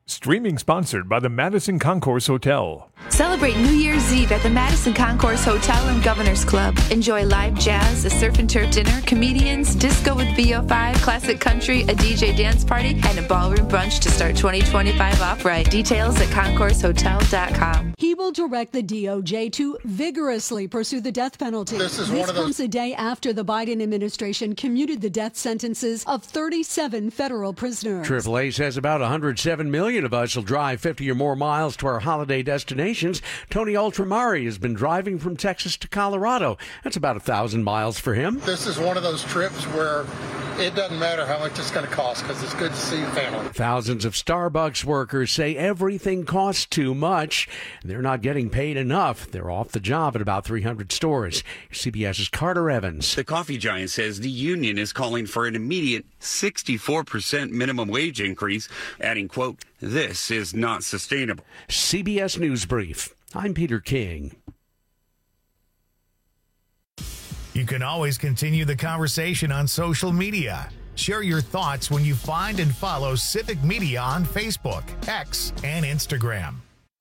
Streaming sponsored by the Madison Concourse Hotel. Celebrate New Year's Eve at the Madison Concourse Hotel and Governor's Club. Enjoy live jazz, a surf and turf dinner, comedians, disco with VO5, classic country, a DJ dance party, and a ballroom brunch to start 2025 off right. Details at concoursehotel.com. He will direct the DOJ to vigorously pursue the death penalty. This comes a day after the Biden administration commuted the death sentences of 37 federal prisoners. AAA says about 107 million of us will drive 50 or more miles to our holiday destinations. Tony Ultramari has been driving from Texas to Colorado. That's about 1,000 miles for him. This is one of those trips where it doesn't matter how much it's going to cost because it's good to see your family. Thousands of Starbucks workers say everything costs too much. They're not getting paid enough. They're off the job at about 300 stores. CBS's Carter Evans. The coffee giant says the union is calling for an immediate 64% minimum wage increase, adding, quote, "This is not sustainable." CBS News Brief. I'm Peter King. You can always continue the conversation on social media. Share your thoughts when you find and follow Civic Media on Facebook, X, and Instagram.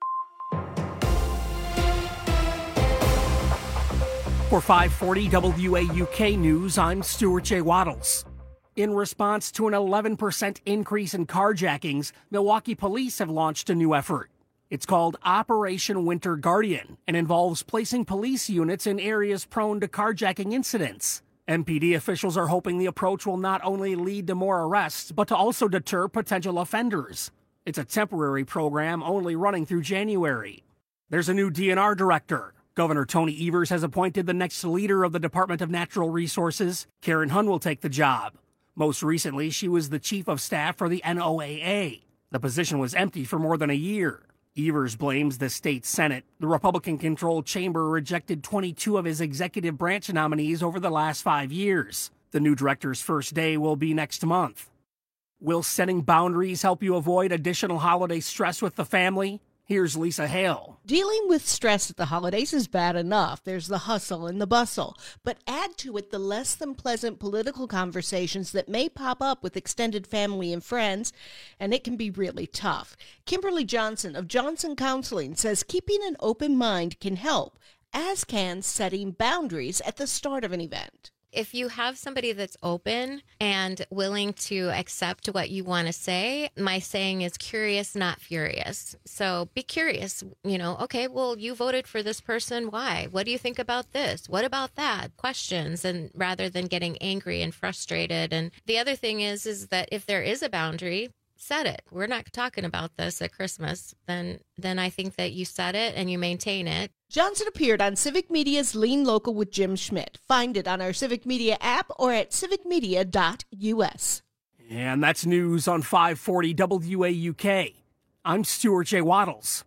For 540 WAUK News, I'm Stuart J. Waddles. In response to an 11% increase in carjackings, Milwaukee police have launched a new effort. It's called Operation Winter Guardian and involves placing police units in areas prone to carjacking incidents. MPD officials are hoping the approach will not only lead to more arrests, but to also deter potential offenders. It's a temporary program only running through January. There's a new DNR director. Governor Tony Evers has appointed the next leader of the Department of Natural Resources. Karen Hunn will take the job. Most recently, she was the chief of staff for the NOAA. The position was empty for more than a year. Evers blames the state Senate. The Republican-controlled chamber rejected 22 of his executive branch nominees over the last 5 years. The new director's first day will be next month. Will setting boundaries help you avoid additional holiday stress with the family? Here's Lisa Hale. Dealing with stress at the holidays is bad enough. There's the hustle and the bustle. But add to it the less than pleasant political conversations that may pop up with extended family and friends, and it can be really tough. Kimberly Johnson of Johnson Counseling says keeping an open mind can help, as can setting boundaries at the start of an event. If you have somebody that's open and willing to accept what you want to say, my saying is curious, not furious. So be curious, okay, well, you voted for this person. Why? What do you think about this? What about that? Questions, and rather than getting angry and frustrated. And the other thing is that if there is a boundary, set it. We're not talking about this at Christmas. Then I think that you set it and you maintain it. Johnson appeared on Civic Media's Lean Local with Jim Schmidt. Find it on our Civic Media app or at civicmedia.us. And that's news on 540 WAUK. I'm Stuart J. Waddles.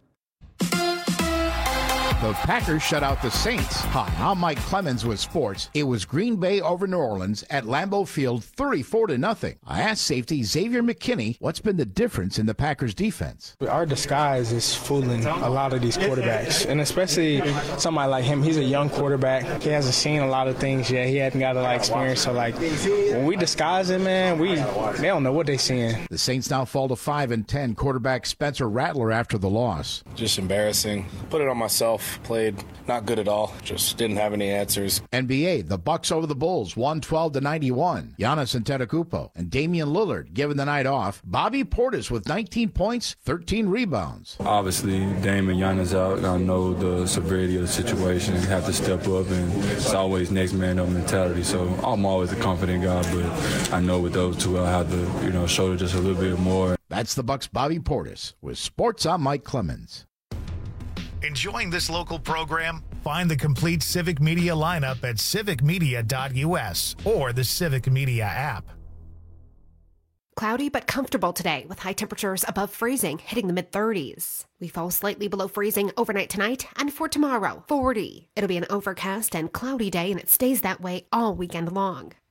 The Packers shut out the Saints. Hi, I'm Mike Clemens with sports. It was Green Bay over New Orleans at Lambeau Field, 34-0. I asked safety Xavier McKinney what's been the difference in the Packers' defense. Our disguise is fooling a lot of these quarterbacks, and especially somebody like him. He's a young quarterback. He hasn't seen a lot of things yet. He hasn't got a lot of experience. So, when we disguise him, man, they don't know what they're seeing. The Saints now fall to 5-10. Quarterback Spencer Rattler after the loss. Just embarrassing. Put it on myself. Played not good at all. Just didn't have any answers. NBA, the Bucks over the Bulls, 112-91. Giannis Antetokounmpo and Damian Lillard given the night off. Bobby Portis with 19 points, 13 rebounds. Obviously, Dame and Giannis out. I know the severity of the situation. You have to step up, and it's always next man up mentality. So I'm always a confident guy, but I know with those two, I'll have to, show just a little bit more. That's the Bucks' Bobby Portis. With sports, I'm Mike Clemens. Enjoying this local program? Find the complete Civic Media lineup at civicmedia.us or the Civic Media app. Cloudy but comfortable today with high temperatures above freezing, hitting the mid-30s. We fall slightly below freezing overnight tonight, and for tomorrow, 40. It'll be an overcast and cloudy day, and it stays that way all weekend long.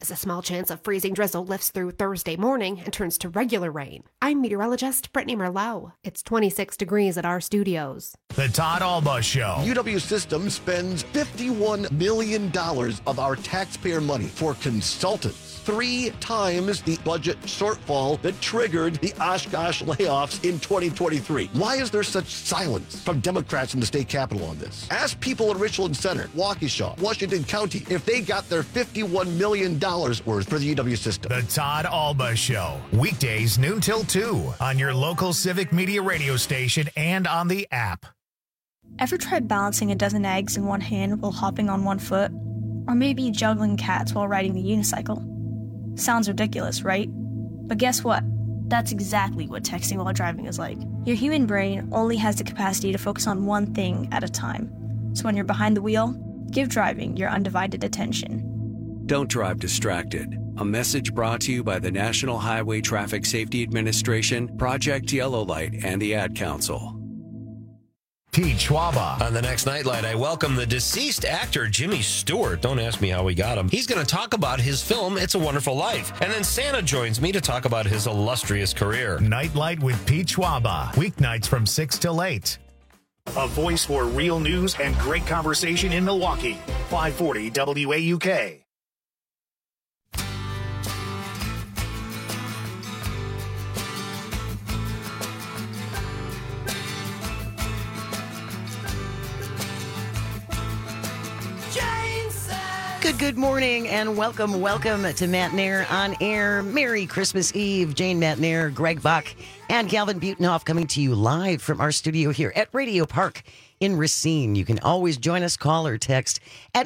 as a small chance of freezing drizzle lifts through Thursday morning and turns to regular rain. I'm meteorologist Brittany Merlot. It's 26 degrees at our studios. The Todd Alba Show. UW Systems spends $51 million of our taxpayer money for consultants. 3 times the budget shortfall that triggered the Oshkosh layoffs in 2023. Why is there such silence from Democrats in the state capitol on this? Ask people in Richland Center, Waukesha, Washington County, if they got their $51 million worth for the UW system. The Todd Alba Show. Weekdays noon till 2 on your local Civic Media radio station and on the app. Ever tried balancing a dozen eggs in one hand while hopping on one foot? Or maybe juggling cats while riding the unicycle? Sounds ridiculous, right? But guess what? That's exactly what texting while driving is like. Your human brain only has the capacity to focus on one thing at a time. So when you're behind the wheel, give driving your undivided attention. Don't drive distracted. A message brought to you by the National Highway Traffic Safety Administration, Project Yellow Light, and the Ad Council. Pete Schwaba. On the next Nightlight, I welcome the deceased actor Jimmy Stewart. Don't ask me how we got him. He's going to talk about his film, It's a Wonderful Life. And then Santa joins me to talk about his illustrious career. Nightlight with Pete Schwaba. Weeknights from 6 till 8. A voice for real news and great conversation in Milwaukee. 540 WAUK. Good morning and welcome to Matt Nair on air. Merry Christmas Eve. Jane Matt Nair, Greg Bach, and Calvin Butenhoff coming to you live from our studio here at Radio Park in Racine. You can always join us, call or text at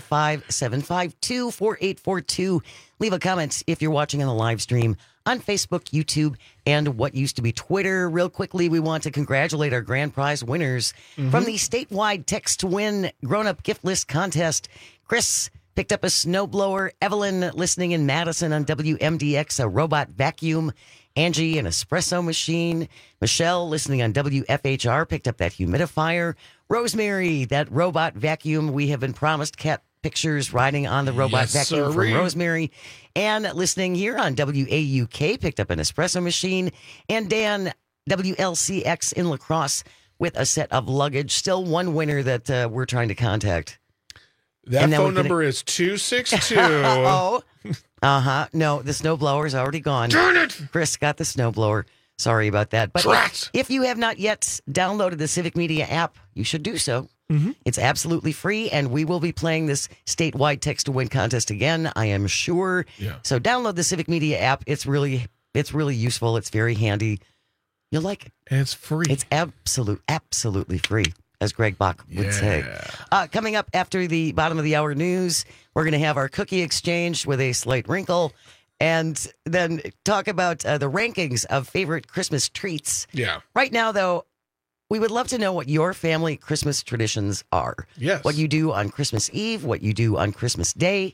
855-752-4842. Leave a comment if you're watching on the live stream on Facebook, YouTube, and what used to be Twitter. Real quickly, we want to congratulate our grand prize winners from the statewide Text to Win grown-up gift list contest. Chris picked up a snowblower. Evelyn, listening in Madison on WMDX, a robot vacuum. Angie, an espresso machine. Michelle, listening on WFHR, picked up that humidifier. Rosemary, that robot vacuum. We have been promised cat pictures riding on the robot vacuum from Rosemary. And listening here on WAUK, picked up an espresso machine. And Dan, WLCX in La Crosse, with a set of luggage. Still one winner that we're trying to contact. That phone number is 262. No, the snowblower's already gone. Darn it! Chris got the snowblower. Sorry about that. But if you have not yet downloaded the Civic Media app, you should do so. It's absolutely free, and we will be playing this statewide Text to Win contest again, I am sure. Yeah. So download the Civic Media app. It's really useful. It's very handy. You'll like it. And it's free. It's absolutely free, as Greg Bach would say. Coming up after the bottom of the hour news, we're going to have our cookie exchange with a slight wrinkle, and then talk about the rankings of favorite Christmas treats. Yeah. Right now, though, we would love to know what your family Christmas traditions are. Yes. What you do on Christmas Eve, what you do on Christmas Day.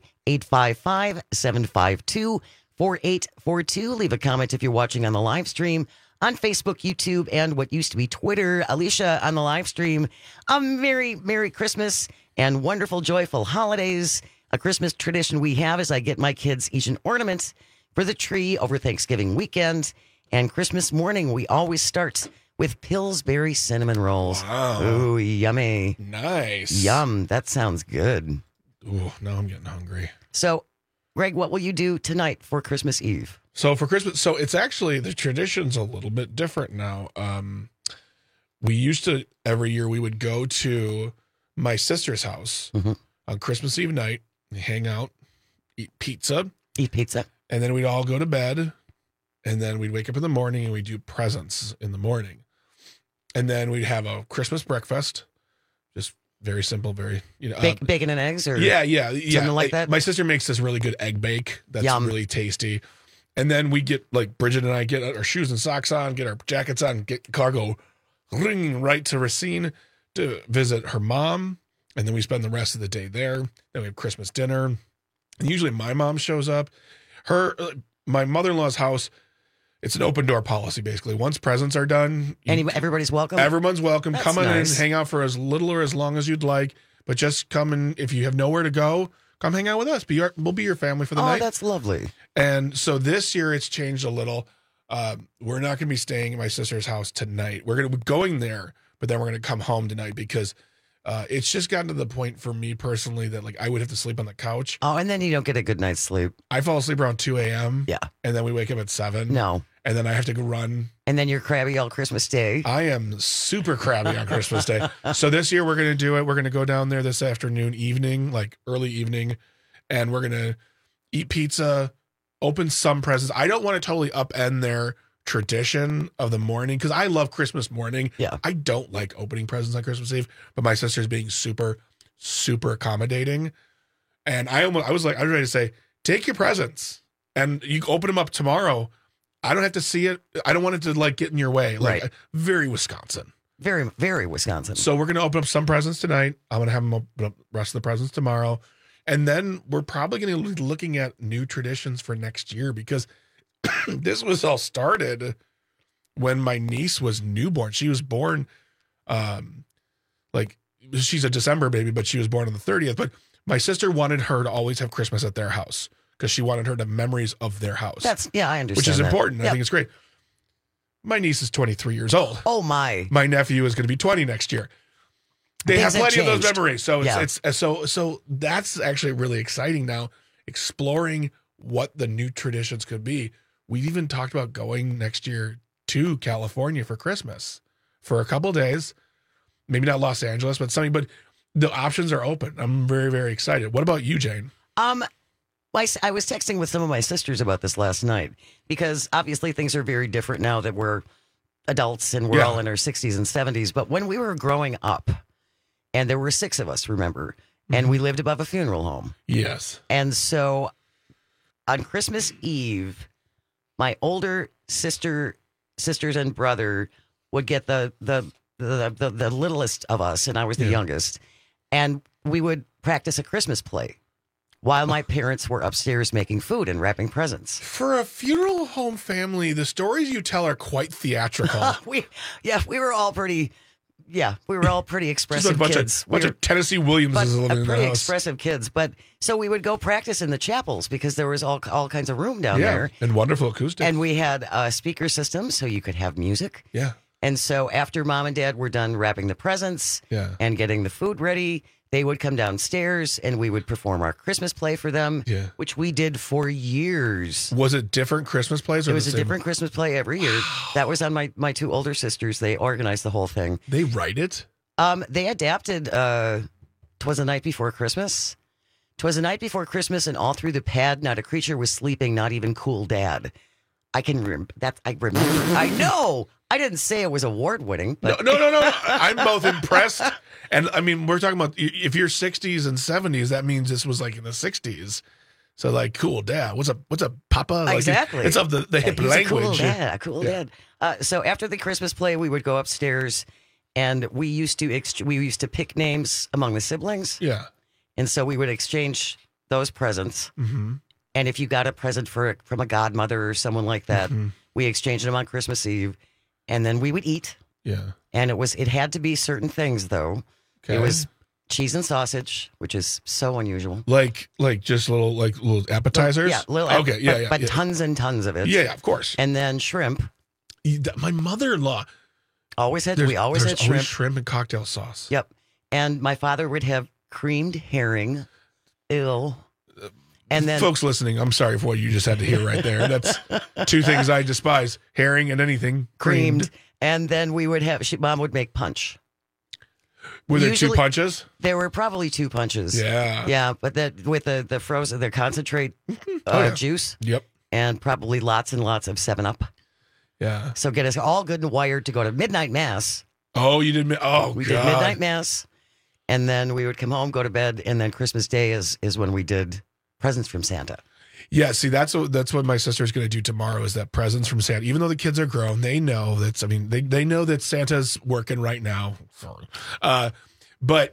855-752-4842. Leave a comment if you're watching on the live stream on Facebook, YouTube, and what used to be Twitter. Alicia on the live stream. A Merry Christmas and wonderful, joyful holidays. A Christmas tradition we have is I get my kids each an ornament for the tree over Thanksgiving weekend. And Christmas morning, we always start with Pillsbury cinnamon rolls. Wow. Ooh, yummy. Nice. Yum. That sounds good. Ooh, now I'm getting hungry. So, Greg, what will you do tonight for Christmas Eve? So for Christmas, it's actually, the tradition's a little bit different now. We used to, every year we would go to my sister's house on Christmas Eve night, hang out, eat pizza. And then we'd all go to bed, and then we'd wake up in the morning and we'd do presents in the morning. And then we'd have a Christmas breakfast, just very simple, very, bacon and eggs, or something like that. My sister makes this really good egg bake that's really tasty. And then we get, like, Bridget and I get our shoes and socks on, get our jackets on, get cargo, ring right to Racine to visit her mom. And then we spend the rest of the day there. Then we have Christmas dinner. And usually my mom shows up. My mother-in-law's house, it's an open door policy, basically. Once presents are done, everybody's welcome. Everyone's welcome. That's come on nice. in, hang out for as little or as long as you'd like, but just come in. If you have nowhere to go, come hang out with us. We'll be your family for the Oh, night. that's lovely. And so this year it's changed a little. We're not going to be staying at my sister's house tonight. We're going to be going there, but then we're going to come home tonight because it's just gotten to the point for me personally that like I would have to sleep on the couch. Oh, and then you don't get a good night's sleep. I fall asleep around 2 a.m. Yeah. And then we wake up at 7. No. And then I have to go run. And then you're crabby all Christmas Day. I am super crabby on Christmas Day. So this year we're going to do it. We're going to go down there this afternoon, evening, like early evening, and we're going to eat pizza, open some presents. I don't want to totally upend their tradition of the morning because I love Christmas morning. Yeah. I don't like opening presents on Christmas Eve, but my sister's being super, super accommodating. And I was ready to say, take your presents and you can open them up tomorrow. I don't have to see it. I don't want it to like get in your way. Like Right. very Wisconsin. Very, very Wisconsin. So we're going to open up some presents tonight. I'm going to have them open up the rest of the presents tomorrow. And then we're probably going to be looking at new traditions for next year because this was all started when my niece was newborn. She was born, she's a December baby, but she was born on the 30th. But my sister wanted her to always have Christmas at their house because she wanted her to have memories of their house. I understand. Which is that. important. Yep. I think it's great. My niece is 23 years old. Oh my! My nephew is going to be 20 next year. They Things have plenty of those changed. memories, so Yeah. so that's actually really exciting now. Exploring what the new traditions could be. We've even talked about going next year to California for Christmas for a couple days. Maybe not Los Angeles, but something. But the options are open. I'm very, very excited. What about you, Jane? I was texting with some of my sisters about this last night because obviously things are very different now that we're adults and we're all in our 60s and 70s. But when we were growing up, and there were 6 of us, remember, and we lived above a funeral home. Yes. And so on Christmas Eve, my older sisters and brother would get the littlest of us, and I was the youngest, and we would practice a Christmas play while my parents were upstairs making food and wrapping presents. For a funeral home family, the stories you tell are quite theatrical. we were all pretty expressive kids. Bunch of Tennessee Williamses living in the pretty house. expressive kids. But so we would go practice in the chapels because there was all kinds of room down there. And wonderful acoustics. And we had a speaker system so you could have music. Yeah. And so after Mom and Dad were done wrapping the presents and getting the food ready, they would come downstairs and we would perform our Christmas play for them, which we did for years. Was it different Christmas plays? It was a different Christmas play every year. That was on my 2 older sisters. They organized the whole thing. They write it? They adapted 'Twas the Night Before Christmas. 'Twas the Night Before Christmas, and all through the pad, not a creature was sleeping, not even cool Dad. I can remember that. I remember. I know. I didn't say it was award winning, but No. I'm both impressed. And I mean, we're talking about if you're 60s and 70s, that means this was like in the 60s. So like, cool dad. What's up, Papa? Like, exactly. It's of the hip He's language. A cool dad. So after the Christmas play, we would go upstairs, and we used to pick names among the siblings. Yeah. And so we would exchange those presents. Mm-hmm. And if you got a present from a godmother or someone like that, we exchanged them on Christmas Eve, and then we would eat. Yeah. And it had to be certain things though. Okay. It was cheese and sausage, which is so unusual. Like just little appetizers. Yeah, little. Okay, but tons and tons of it. Yeah, of course. And then shrimp. My mother-in-law always had shrimp. shrimp And cocktail sauce. Yep. And my father would have creamed herring. Ew. And then, folks listening, I'm sorry for what you just had to hear right there. That's 2 things I despise: herring and anything creamed. And then we would have. Mom would make punch. Were there 2 punches? There were probably 2 punches. Yeah. But that with the frozen, the concentrate juice. Yep. And probably lots and lots of 7-Up. Yeah. So get us all good and wired to go to midnight mass. Oh, you did. We did midnight mass, and then we would come home, go to bed, and then Christmas Day is when we did presents from Santa. Yeah, see, that's what my sister's going to do tomorrow is that presents from Santa. Even though the kids are grown, they know that's. I mean, they know that Santa's working right now. Sorry, but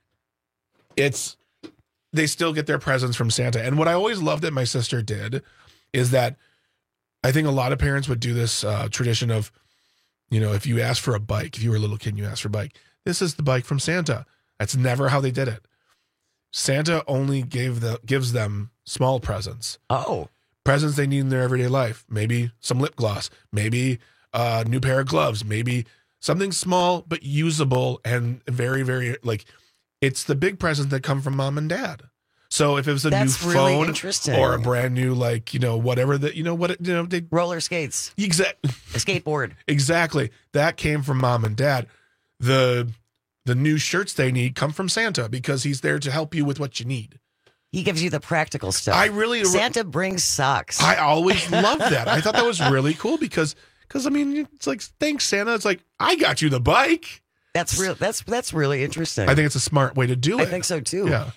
they still get their presents from Santa. And what I always loved that my sister did is that I think a lot of parents would do this tradition of, if you ask for a bike, if you were a little kid and you asked for a bike, this is the bike from Santa. That's never how they did it. Santa only gives them small presents. Oh. Presents they need in their everyday life. Maybe some lip gloss. Maybe a new pair of gloves. Maybe something small but usable and very, very, like, it's the big presents that come from mom and dad. So if it was a new phone or a brand new, like, whatever that, they roller skates. Exactly. A skateboard. Exactly. That came from mom and dad. The new shirts they need come from Santa because he's there to help you with what you need. He gives you the practical stuff. Santa brings socks. I always loved that. I thought that was really cool because I mean, it's like, thanks, Santa. It's like, I got you the bike. That's real. That's really interesting. I think it's a smart way to do it. I think so too. Yeah.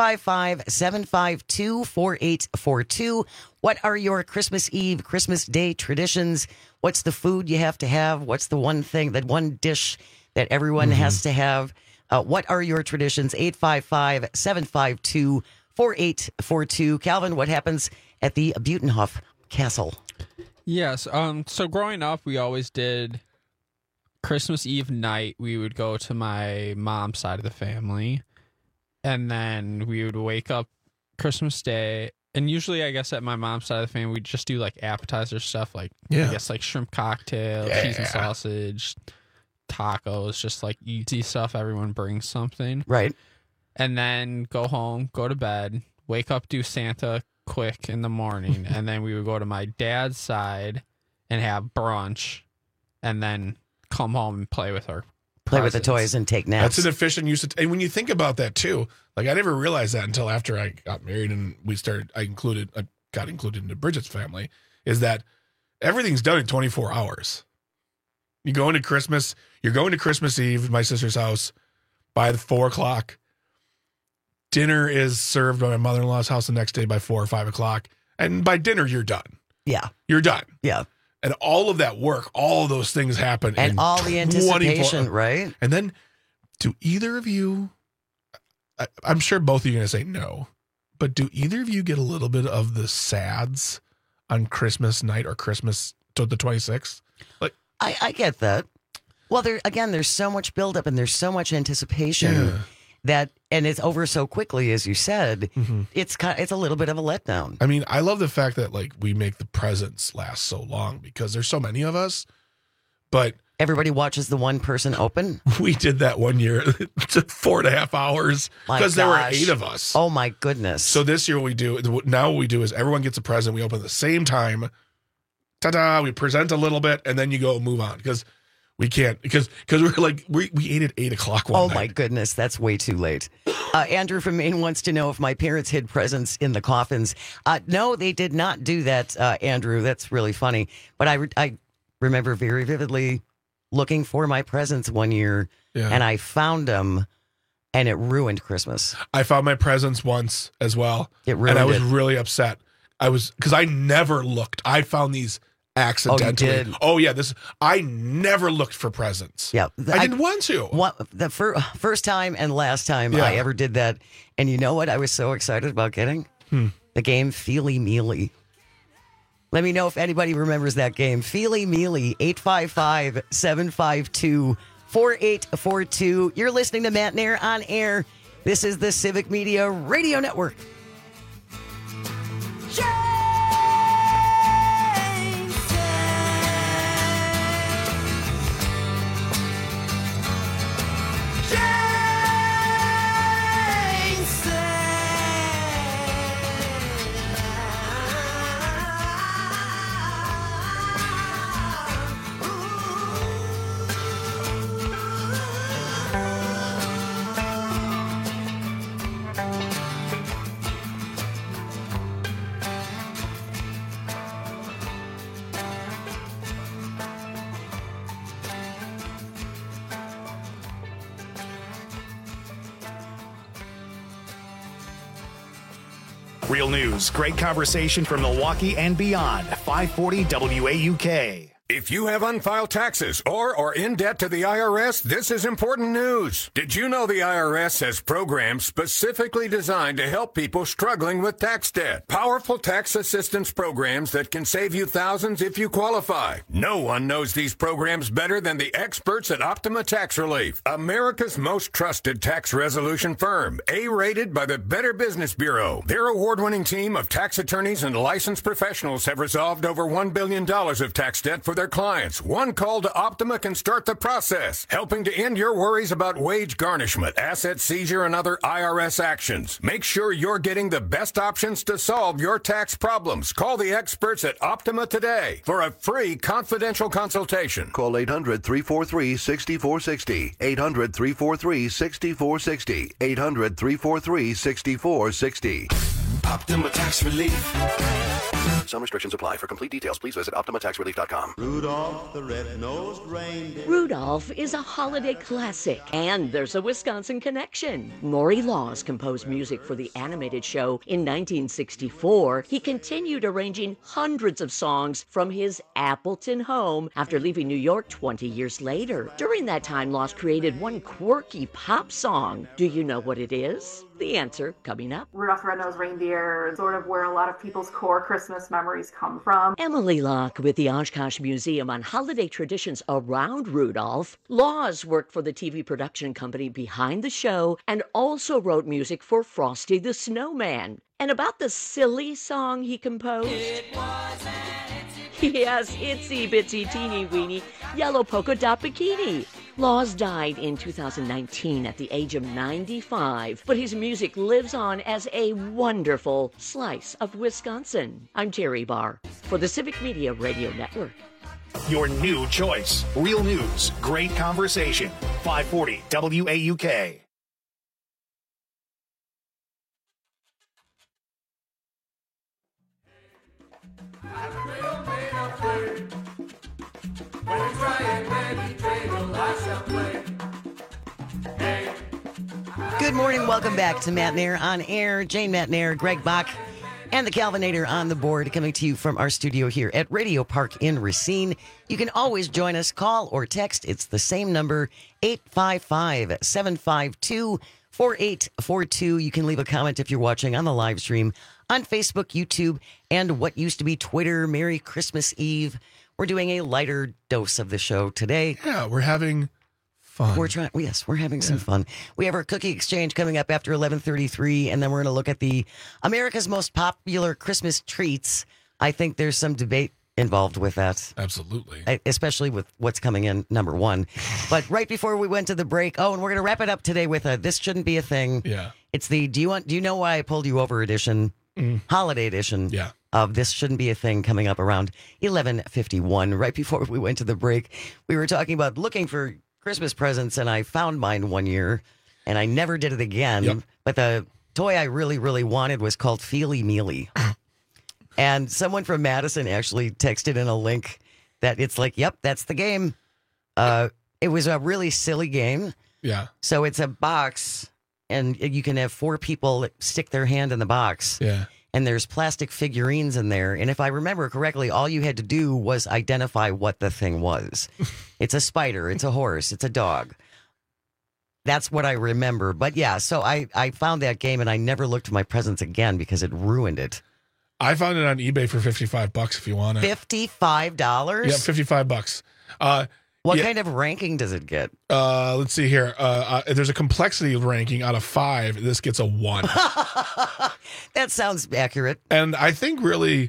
855-752-4842. What are your Christmas Eve, Christmas Day traditions? What's the food you have to have? What's the one thing, that one dish that everyone has to have? What are your traditions? 855-752-4842. Calvin, what happens at the Butenhof Castle? Yes. So growing up, we always did Christmas Eve night. We would go to my mom's side of the family, and then we would wake up Christmas Day. And usually, I guess, at my mom's side of the family, we just do like appetizer stuff, like I guess like shrimp cocktail, cheese and sausage, tacos, just like easy stuff. Everyone brings something, right? And then go home, go to bed, wake up, do Santa quick in the morning, and then we would go to my dad's side and have brunch, and then come home and play with our presents. Play with the toys and take naps. That's an efficient use of and when you think about that too, like I never realized that until after I got married and I got included into Bridget's family, is that everything's done in 24 hours. You're going to Christmas Eve at my sister's house by 4:00. Dinner is served by my mother-in-law's house the next day by 4 or 5 o'clock. And by dinner, you're done. Yeah. You're done. Yeah. And all of that work, all of those things happen. And all the anticipation, right? And then, do either of you, I'm sure both of you are going to say no, but do either of you get a little bit of the sads on Christmas night or Christmas to the 26th? Like, I get that. Well, there's so much buildup and there's so much anticipation that, and it's over so quickly, as you said, it's a little bit of a letdown. I mean, I love the fact that like we make the presents last so long because there's so many of us, but everybody watches the one person open. We did that one year, 4.5 hours because there were 8 of us. Oh my goodness. So this year what we do is everyone gets a present. We open at the same time. Ta-da, we present a little bit and then you go move on because we can't because we're like we ate at 8 o'clock one night. Oh my goodness, that's way too late. Andrew from Maine wants to know if my parents hid presents in the coffins. No, they did not do that, Andrew. That's really funny. But I remember very vividly looking for my presents one year, and I found them, and it ruined Christmas. I found my presents once as well, and I was really upset. Because I never looked. I found these accidentally. Oh, you did? Oh yeah, I never looked for presents. Yeah, I didn't want to. The first time and last time I ever did that, and you know what? I was so excited about getting the game Feely Mealy. Let me know if anybody remembers that game. Feely Mealy, 855-752-4842. You're listening to Matt Nair on air. This is the Civic Media Radio Network. Real news, great conversation from Milwaukee and beyond. 540 WAUK. If you have unfiled taxes or are in debt to the IRS, this is important news. Did you know the IRS has programs specifically designed to help people struggling with tax debt? Powerful tax assistance programs that can save you thousands if you qualify. No one knows these programs better than the experts at Optima Tax Relief, America's most trusted tax resolution firm, A-rated by the Better Business Bureau. Their award-winning team of tax attorneys and licensed professionals have resolved over $1 billion of tax debt for their clients. One call to Optima can start the process, helping to end your worries about wage garnishment, asset seizure, and other IRS actions. Make sure you're getting the best options to solve your tax problems. Call the experts at Optima today for a free confidential consultation. Call 800-343-6460. 800-343-6460. 800-343-6460. Optima Tax Relief. Some restrictions apply. For complete details, please visit OptimaTaxRelief.com. Rudolph the red-nosed reindeer. Rudolph is a holiday classic, and there's a Wisconsin connection. Maury Laws composed music for the animated show in 1964. He continued arranging hundreds of songs from his Appleton home after leaving New York 20 years later. During that time, Laws created one quirky pop song. Do you know what it is? The answer coming up. Rudolph the Red-Nosed Reindeer is sort of where a lot of people's core Christmas memories come from. Emily Locke with the Oshkosh Museum on holiday traditions around Rudolph. Laws worked for the TV production company behind the show and also wrote music for Frosty the Snowman. And about the silly song he composed? Yes, Itsy Bitsy Teeny Weeny Yellow Polka Dot Bikini. Laws died in 2019 at the age of 95, but his music lives on as a wonderful slice of Wisconsin. I'm Terry Barr for the Civic Media Radio Network. Your new choice. Real news, great conversation. 540 WAUK. Good morning. Welcome back to Matt Nair on Air. Jane Matt Nair, Greg Bach, and the Calvinator on the board, coming to you from our studio here at Radio Park in Racine. You can always join us, call or text. It's the same number, 855-752-4842. You can leave a comment if you're watching on the live stream on Facebook, YouTube, and what used to be Twitter. Merry Christmas Eve. We're doing a lighter dose of the show today. Yeah, we're having fun. We're having some fun. We have our cookie exchange coming up after 11:33, and then we're going to look at the America's most popular Christmas treats. I think there's some debate involved with that. Absolutely. Especially with what's coming in number one. But right before we went to the break, and we're going to wrap it up today with This Shouldn't Be a Thing. Yeah. It's the Do You Know Why I Pulled You Over edition, holiday edition. Yeah. Of This Shouldn't Be a Thing, coming up around 11:51. Right before we went to the break, we were talking about looking for Christmas presents, and I found mine one year, and I never did it again. Yep. But the toy I really, really wanted was called Feely Mealy. And someone from Madison actually texted in a link that it's like, yep, that's the game. It was a really silly game. Yeah. So it's a box, and you can have 4 people stick their hand in the box. Yeah. And there's plastic figurines in there. And if I remember correctly, all you had to do was identify what the thing was. It's a spider. It's a horse. It's a dog. That's what I remember. But yeah, so I found that game, and I never looked for my presents again because it ruined it. I found it on eBay for $55 if you want it. $55? Yeah, $55. What kind of ranking does it get? Let's see here. There's a complexity ranking out of 5. This gets a 1. That sounds accurate. And I think really,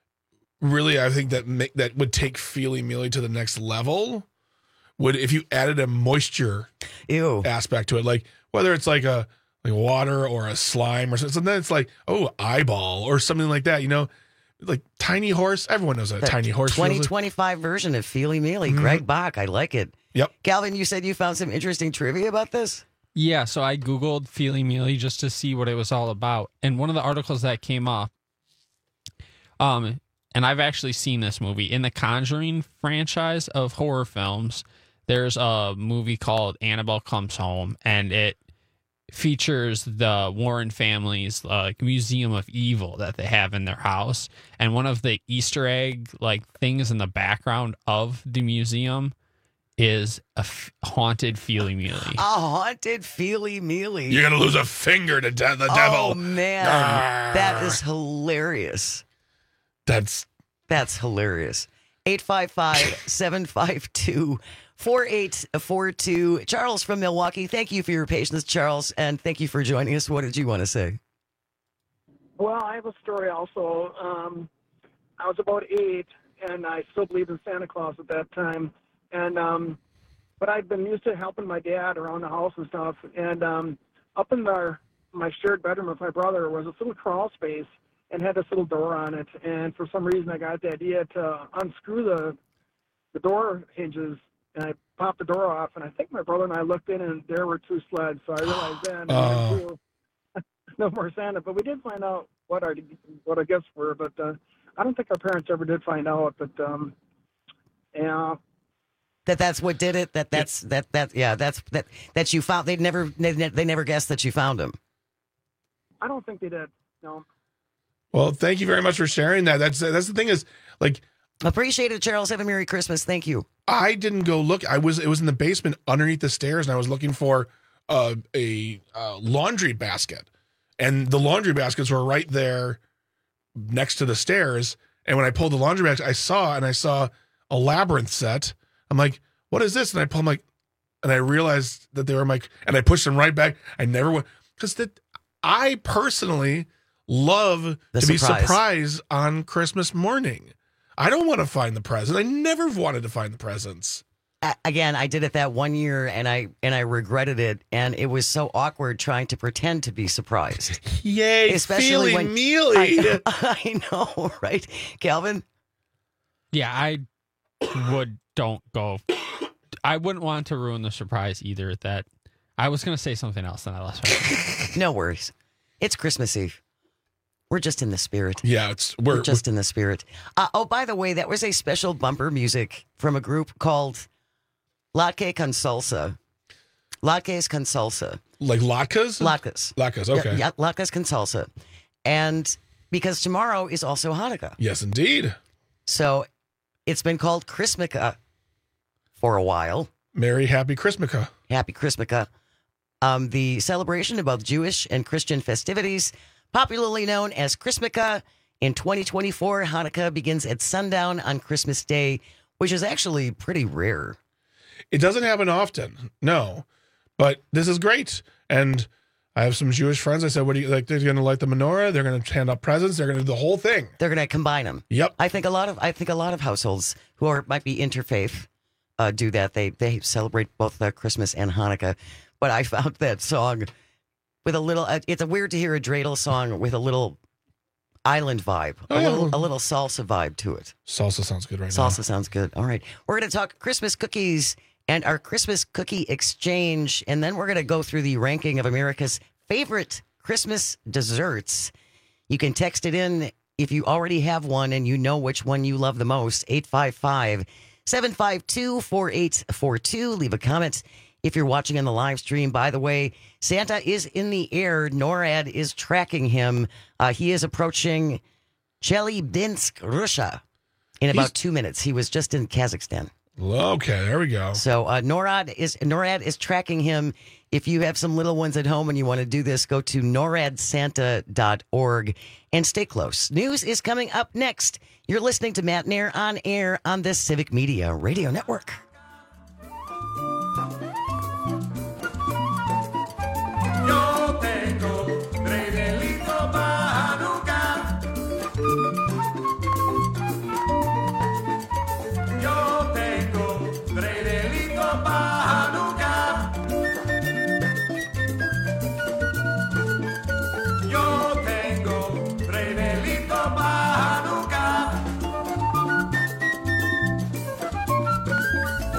I think that would take Feely Mealy to the next level. If you added a moisture aspect to it, like whether it's like a water or a slime or something, then it's like, eyeball or something like that, like tiny horse. Everyone knows what a tiny horse 2025 version of Feely Mealy. Greg Bach. I like it. Yep. Calvin, you said you found some interesting trivia about this? Yeah, so I Googled Feely Mealy just to see what it was all about. And one of the articles that came up, and I've actually seen this movie, in the Conjuring franchise of horror films, there's a movie called Annabelle Comes Home, and it features the Warren family's Museum of Evil that they have in their house, and one of the Easter egg things in the background of the museum is a haunted Feely Mealy. A haunted Feely Mealy. You're gonna lose a finger to the devil. Oh man, that is hilarious. That's hilarious. 855-752-4842. Charles from Milwaukee, thank you for your patience, Charles, and thank you for joining us. What did you want to say? Well, I have a story also. I was about 8, and I still believed in Santa Claus at that time. And but I'd been used to helping my dad around the house and stuff. And up in my shared bedroom with my brother was this little crawl space and had this little door on it. And for some reason, I got the idea to unscrew the door hinges, and I popped the door off. And I think my brother and I looked in, and there were 2 sleds. So I realized then no more Santa. But we did find out what our gifts were. But I don't think our parents ever did find out. But yeah. That's what did it. That you found. They never guessed that you found him. I don't think they did. No. Well, thank you very much for sharing that. That's the thing is appreciate it, Charles. Have a Merry Christmas. Thank you. I didn't go look. It was in the basement underneath the stairs, and I was looking for a laundry basket, and the laundry baskets were right there next to the stairs. And when I pulled the laundry basket, I saw a labyrinth set. I'm like, what is this? And I pull them and I realized that they were and I pushed them right back. I never went because I personally love to be surprised on Christmas morning. I don't want to find the present. I never wanted to find the presents. Again, I did it that one year, and I regretted it, and it was so awkward trying to pretend to be surprised. Yay, especially Feely Mealy. I know, right, Calvin? Yeah, I don't go. I wouldn't want to ruin the surprise either. That I was going to say something else, and I lost my No worries. It's Christmas Eve. We're just in the spirit. Yeah, we're just in the spirit. By the way, that was a special bumper music from a group called Latke con Salsa. Latkes con Salsa. Like latkes? Latkes, okay. Yeah, latkes con Salsa. And because tomorrow is also Hanukkah. Yes, indeed. So it's been called Chrismica for a while. Merry Happy Chrismica. Happy Chrismica. The celebration of both Jewish and Christian festivities, popularly known as Chrismica. In 2024, Hanukkah begins at sundown on Christmas Day, which is actually pretty rare. It doesn't happen often, no. But this is great. And I have some Jewish friends. I said, what do you like? They're going to light the menorah. They're going to hand out presents. They're going to do the whole thing. They're going to combine them. Yep. I think a lot of households who might be interfaith do that. They celebrate both Christmas and Hanukkah. But I found that song with a little. It's weird to hear a dreidel song with a little island vibe, a little salsa vibe to it. Salsa sounds good right now. Salsa sounds good. All right, we're going to talk Christmas cookies and our Christmas cookie exchange, and then we're going to go through the ranking of America's favorite Christmas desserts. You can text it in if you already have one and you know which one you love the most. 855-752-4842. Leave a comment if you're watching on the live stream. By the way, Santa is in the air. NORAD is tracking him. He is approaching Chelyabinsk, Russia in about 2 minutes. He was just in Kazakhstan. Okay, there we go. So NORAD is tracking him. If you have some little ones at home and you want to do this, go to noradsanta.org and stay close. News is coming up next. You're listening to Matt Nair on air on the Civic Media Radio Network. Yo tengo regalito para Hanukkah. Yo tengo regalito para Hanukkah. Yo tengo regalito para Hanukkah.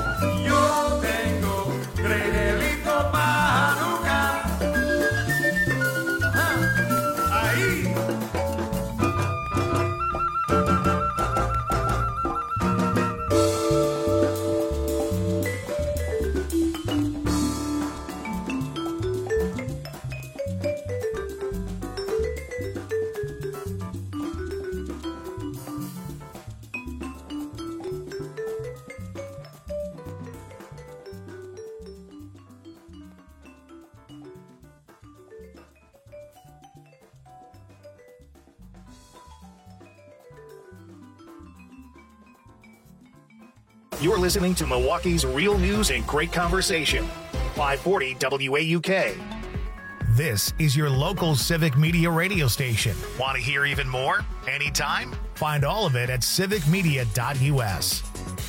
You're listening to Milwaukee's real news and great conversation. 540 WAUK. This is your local Civic Media radio station. Want to hear even more? Anytime? Find all of it at civicmedia.us.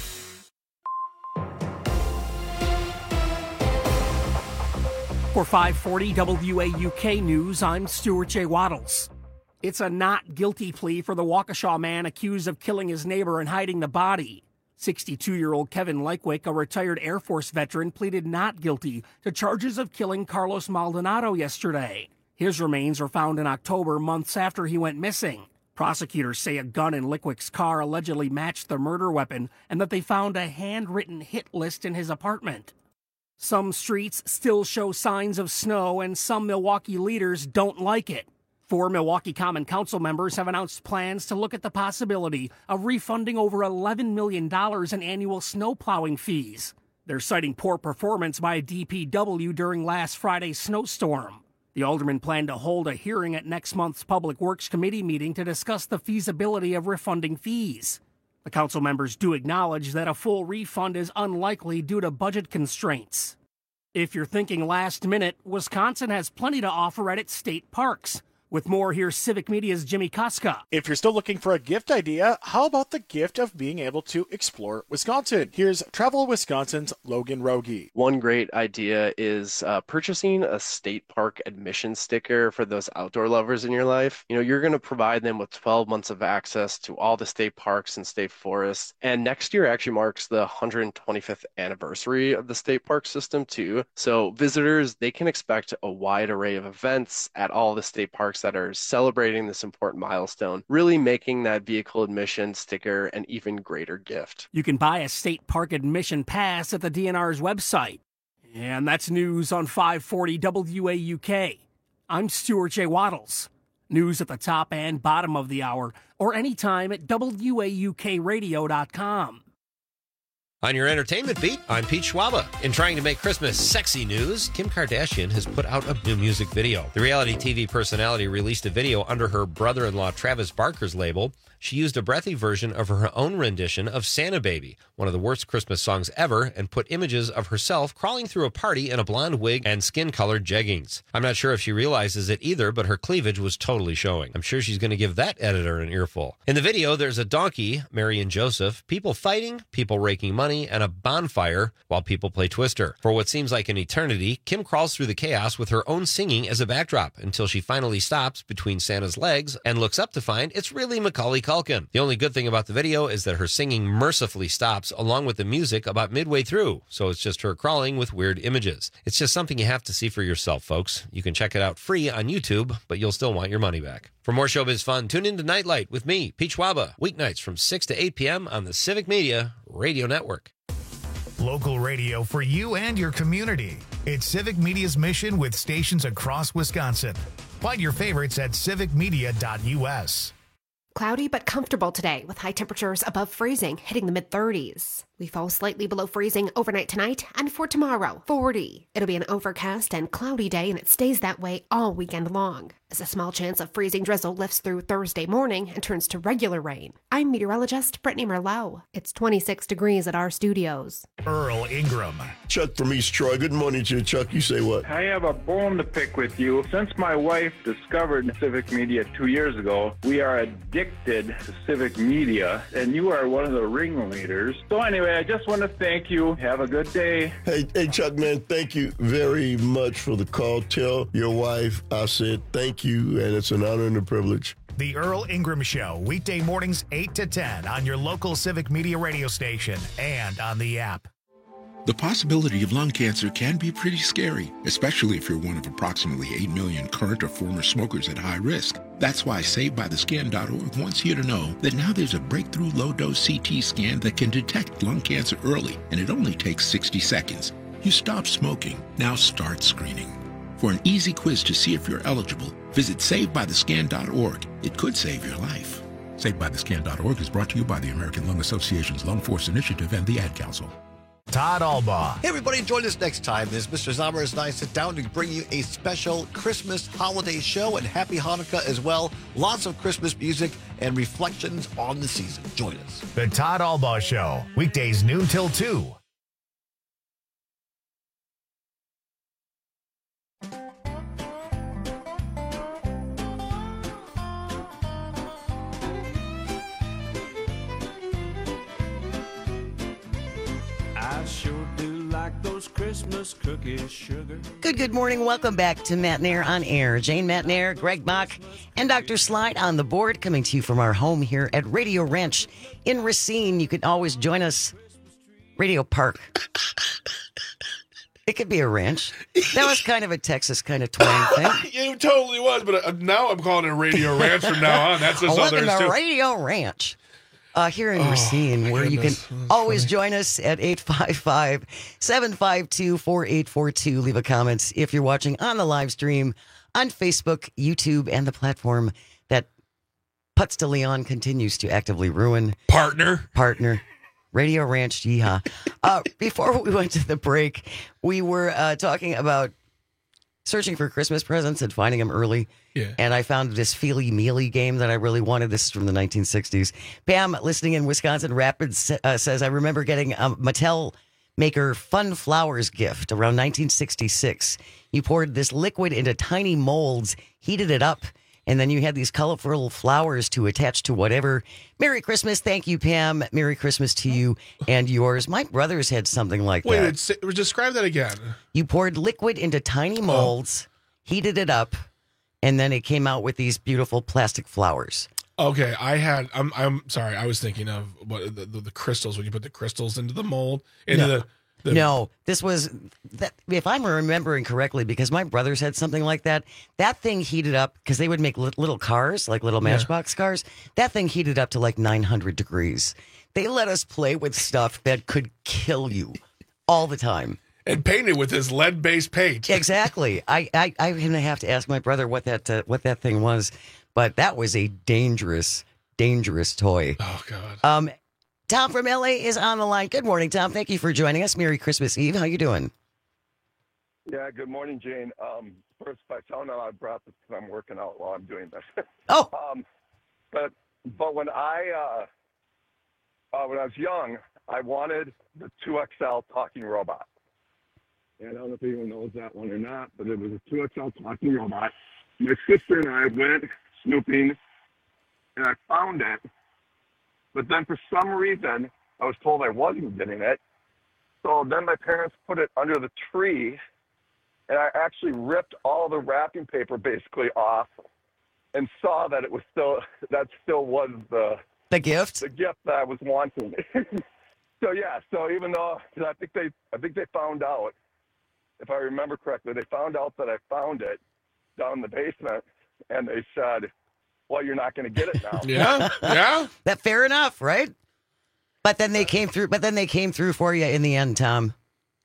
For 540 WAUK News, I'm Stuart J. Waddles. It's a not guilty plea for the Waukesha man accused of killing his neighbor and hiding the body. 62-year-old Kevin Leikwik, a retired Air Force veteran, pleaded not guilty to charges of killing Carlos Maldonado yesterday. His remains were found in October, months after he went missing. Prosecutors say a gun in Leikwik's car allegedly matched the murder weapon and that they found a handwritten hit list in his apartment. Some streets still show signs of snow, and some Milwaukee leaders don't like it. 4 Milwaukee Common Council members have announced plans to look at the possibility of refunding over $11 million in annual snow plowing fees. They're citing poor performance by DPW during last Friday's snowstorm. The aldermen plan to hold a hearing at next month's Public Works Committee meeting to discuss the feasibility of refunding fees. The council members do acknowledge that a full refund is unlikely due to budget constraints. If you're thinking last minute, Wisconsin has plenty to offer at its state parks. With more, here's Civic Media's Jimmy Koska. If you're still looking for a gift idea, how about the gift of being able to explore Wisconsin? Here's Travel Wisconsin's Logan Rogie. One great idea is purchasing a state park admission sticker for those outdoor lovers in your life. You know, you're going to provide them with 12 months of access to all the state parks and state forests. And next year actually marks the 125th anniversary of the state park system too. So visitors, they can expect a wide array of events at all the state parks that are celebrating this important milestone, really making that vehicle admission sticker an even greater gift. You can buy a state park admission pass at the DNR's website. And that's news on 540 WAUK. I'm Stuart J. Waddles. News at the top and bottom of the hour, or anytime at WAUKradio.com. On your entertainment beat, I'm Pete Schwaba. In trying to make Christmas sexy news, Kim Kardashian has put out a new music video. The reality TV personality released a video under her brother-in-law Travis Barker's label. She used a breathy version of her own rendition of Santa Baby, one of the worst Christmas songs ever, and put images of herself crawling through a party in a blonde wig and skin-colored jeggings. I'm not sure if she realizes it either, but her cleavage was totally showing. I'm sure she's going to give that editor an earful. In the video, there's a donkey, Mary and Joseph, people fighting, people raking money, and a bonfire while people play Twister. For what seems like an eternity, Kim crawls through the chaos with her own singing as a backdrop until she finally stops between Santa's legs and looks up to find it's really Macaulay Culkin. The only good thing about the video is that her singing mercifully stops along with the music about midway through, so it's just her crawling with weird images. It's just something you have to see for yourself, folks. You can check it out free on YouTube, but you'll still want your money back. For more showbiz fun, tune in to Nightlight with me, Pete Schwaba, weeknights from 6 to 8 p.m. on the Civic Media Radio Network. Local radio for you and your community. It's Civic Media's mission with stations across Wisconsin. Find your favorites at civicmedia.us. Cloudy but comfortable today with high temperatures above freezing, hitting the mid-30s. We fall slightly below freezing overnight tonight, and for tomorrow, 40. It'll be an overcast and cloudy day, and it stays that way all weekend long, as a small chance of freezing drizzle lifts through Thursday morning and turns to regular rain. I'm meteorologist Brittany Merlot. It's 26 degrees at our studios. Earl Ingram. Chuck from East Troy. Good morning to you, Chuck. You say what? I have a bone to pick with you. Since my wife discovered Civic Media 2 years ago, we are addicted to Civic Media, and you are one of the ringleaders. So anyway, I just want to thank you. Have a good day. Hey, Chuck, man, thank you very much for the call. Tell your wife I said thank you, and it's an honor and a privilege. The Earl Ingram Show, weekday mornings 8 to 10 on your local Civic Media radio station and on the app. The possibility of lung cancer can be pretty scary, especially if you're one of approximately 8 million current or former smokers at high risk. That's why SavedByTheScan.org wants you to know that now there's a breakthrough low-dose CT scan that can detect lung cancer early, and it only takes 60 seconds. You stop smoking, now start screening. For an easy quiz to see if you're eligible, visit SavedByTheScan.org. It could save your life. SavedByTheScan.org is brought to you by the American Lung Association's Lung Force Initiative and the Ad Council. Todd Albaugh. Hey, everybody, join us next time as Mr. Zommers and I sit down to bring you a special Christmas holiday show, and happy Hanukkah as well. Lots of Christmas music and reflections on the season. Join us. The Todd Albaugh Show, weekdays noon till 2. I sure do like those Christmas cookies, sugar. Good morning. Welcome back to Matt Nair on Air. Jane Matt Nair, Greg Bach, and Dr. Slide on the board, coming to you from our home here at Radio Ranch in Racine. You can always join us. Radio Park. It could be a ranch. That was kind of a Texas kind of twang thing. It totally was, but now I'm calling it a Radio Ranch from now on. That's just all there is Welcome to to it. Radio Ranch. Here in Racine, where you can always join us at 855-752-4842. Leave a comment if you're watching on the live stream on Facebook, YouTube, and the platform that Putz de Leon continues to actively ruin. Partner. Radio Ranch, yeehaw. Before we went to the break, we were talking about searching for Christmas presents and finding them early. Yeah. And I found this Feely Mealy game that I really wanted. This is from the 1960s. Pam, listening in Wisconsin Rapids, says, I remember getting a Mattel Maker Fun Flowers gift around 1966. You poured this liquid into tiny molds, heated it up, and then you had these colorful flowers to attach to whatever. Merry Christmas. Thank you, Pam. Merry Christmas to you and yours. My brothers had something like that. Wait, describe that again. You poured liquid into tiny molds, heated it up, and then it came out with these beautiful plastic flowers. Okay, I'm sorry. I was thinking of what the crystals, when you put the crystals into the mold. No, this was that. If I'm remembering correctly, because my brothers had something like that. That thing heated up because they would make little cars, like little Matchbox cars. That thing heated up to like 900 degrees. They let us play with stuff that could kill you all the time. And painted with this lead-based paint. Exactly. I have to ask my brother what that thing was, but that was a dangerous toy. Oh God. Tom from LA is on the line. Good morning, Tom. Thank you for joining us. Merry Christmas Eve. How you doing? Yeah, good morning, Jane. First, if I sound out of breath, it's because I'm working out while I'm doing this. Oh. But when I was young, I wanted the 2XL talking robot. And I don't know if anyone knows that one or not, but it was a 2XL talking robot. My sister and I went snooping, and I found it. But then for some reason, I was told I wasn't getting it. So then my parents put it under the tree, and I actually ripped all the wrapping paper basically off and saw that that still was the gift? The gift that I was wanting. So even though, cause I think they found out, if I remember correctly, they found out that I found it down in the basement, and they said, well, you're not going to get it now. Yeah. That fair enough, right? But then they came through. For you in the end, Tom.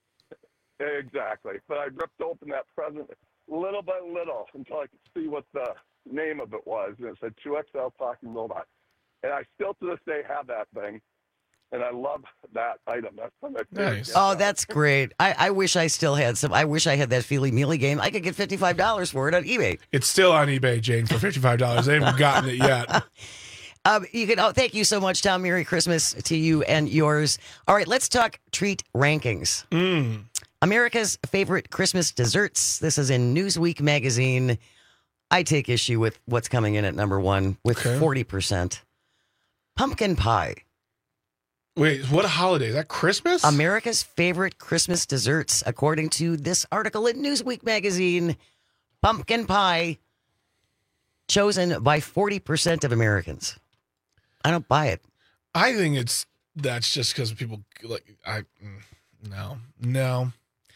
Exactly. But I ripped open that present little by little until I could see what the name of it was, and it said 2XL talking robot. And I still to this day have that thing, and I love that item. That's my favorite. Nice. Oh, that's great. I wish I still had some. I wish I had that Feely Mealy game. I could get $55 for it on eBay. It's still on eBay, Jane, for $55. They haven't gotten it yet. You can. Oh, thank you so much, Tom. Merry Christmas to you and yours. All right, let's talk treat rankings. America's favorite Christmas desserts. This is in Newsweek magazine. I take issue with what's coming in at number one with 40%. Pumpkin pie. Wait, what holiday? Is that Christmas? America's favorite Christmas desserts, according to this article in Newsweek magazine. Pumpkin pie, chosen by 40% of Americans. I don't buy it. I think that's just because people no.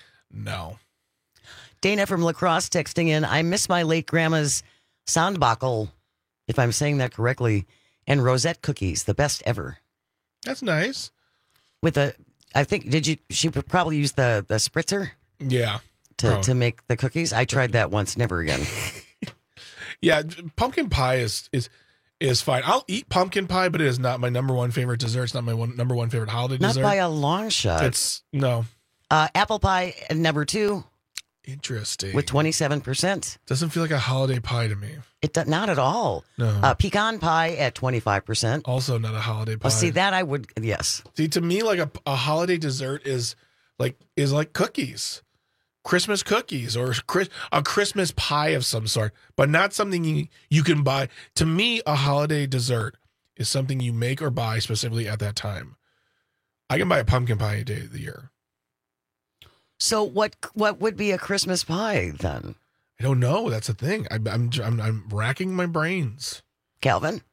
Dana from La Crosse texting in, I miss my late grandma's Sandbachel, if I'm saying that correctly, and rosette cookies, the best ever. That's nice. With she probably used the spritzer? Yeah. To make the cookies? I tried that once, never again. Yeah, pumpkin pie is fine. I'll eat pumpkin pie, but it is not my number one favorite dessert. It's not my number one favorite holiday dessert. Not by a long shot. No. Apple pie, number two. Interesting. with 27%. Doesn't feel like a holiday pie to me. Not at all. No. Pecan pie at 25%. Also not a holiday pie. Oh, see, that I would, yes. See, to me, like a holiday dessert is like cookies, Christmas cookies, or a Christmas pie of some sort, but not something you can buy. To me, a holiday dessert is something you make or buy specifically at that time. I can buy a pumpkin pie a day of the year. So what would be a Christmas pie then? I don't know. That's the thing. I'm racking my brains. Calvin?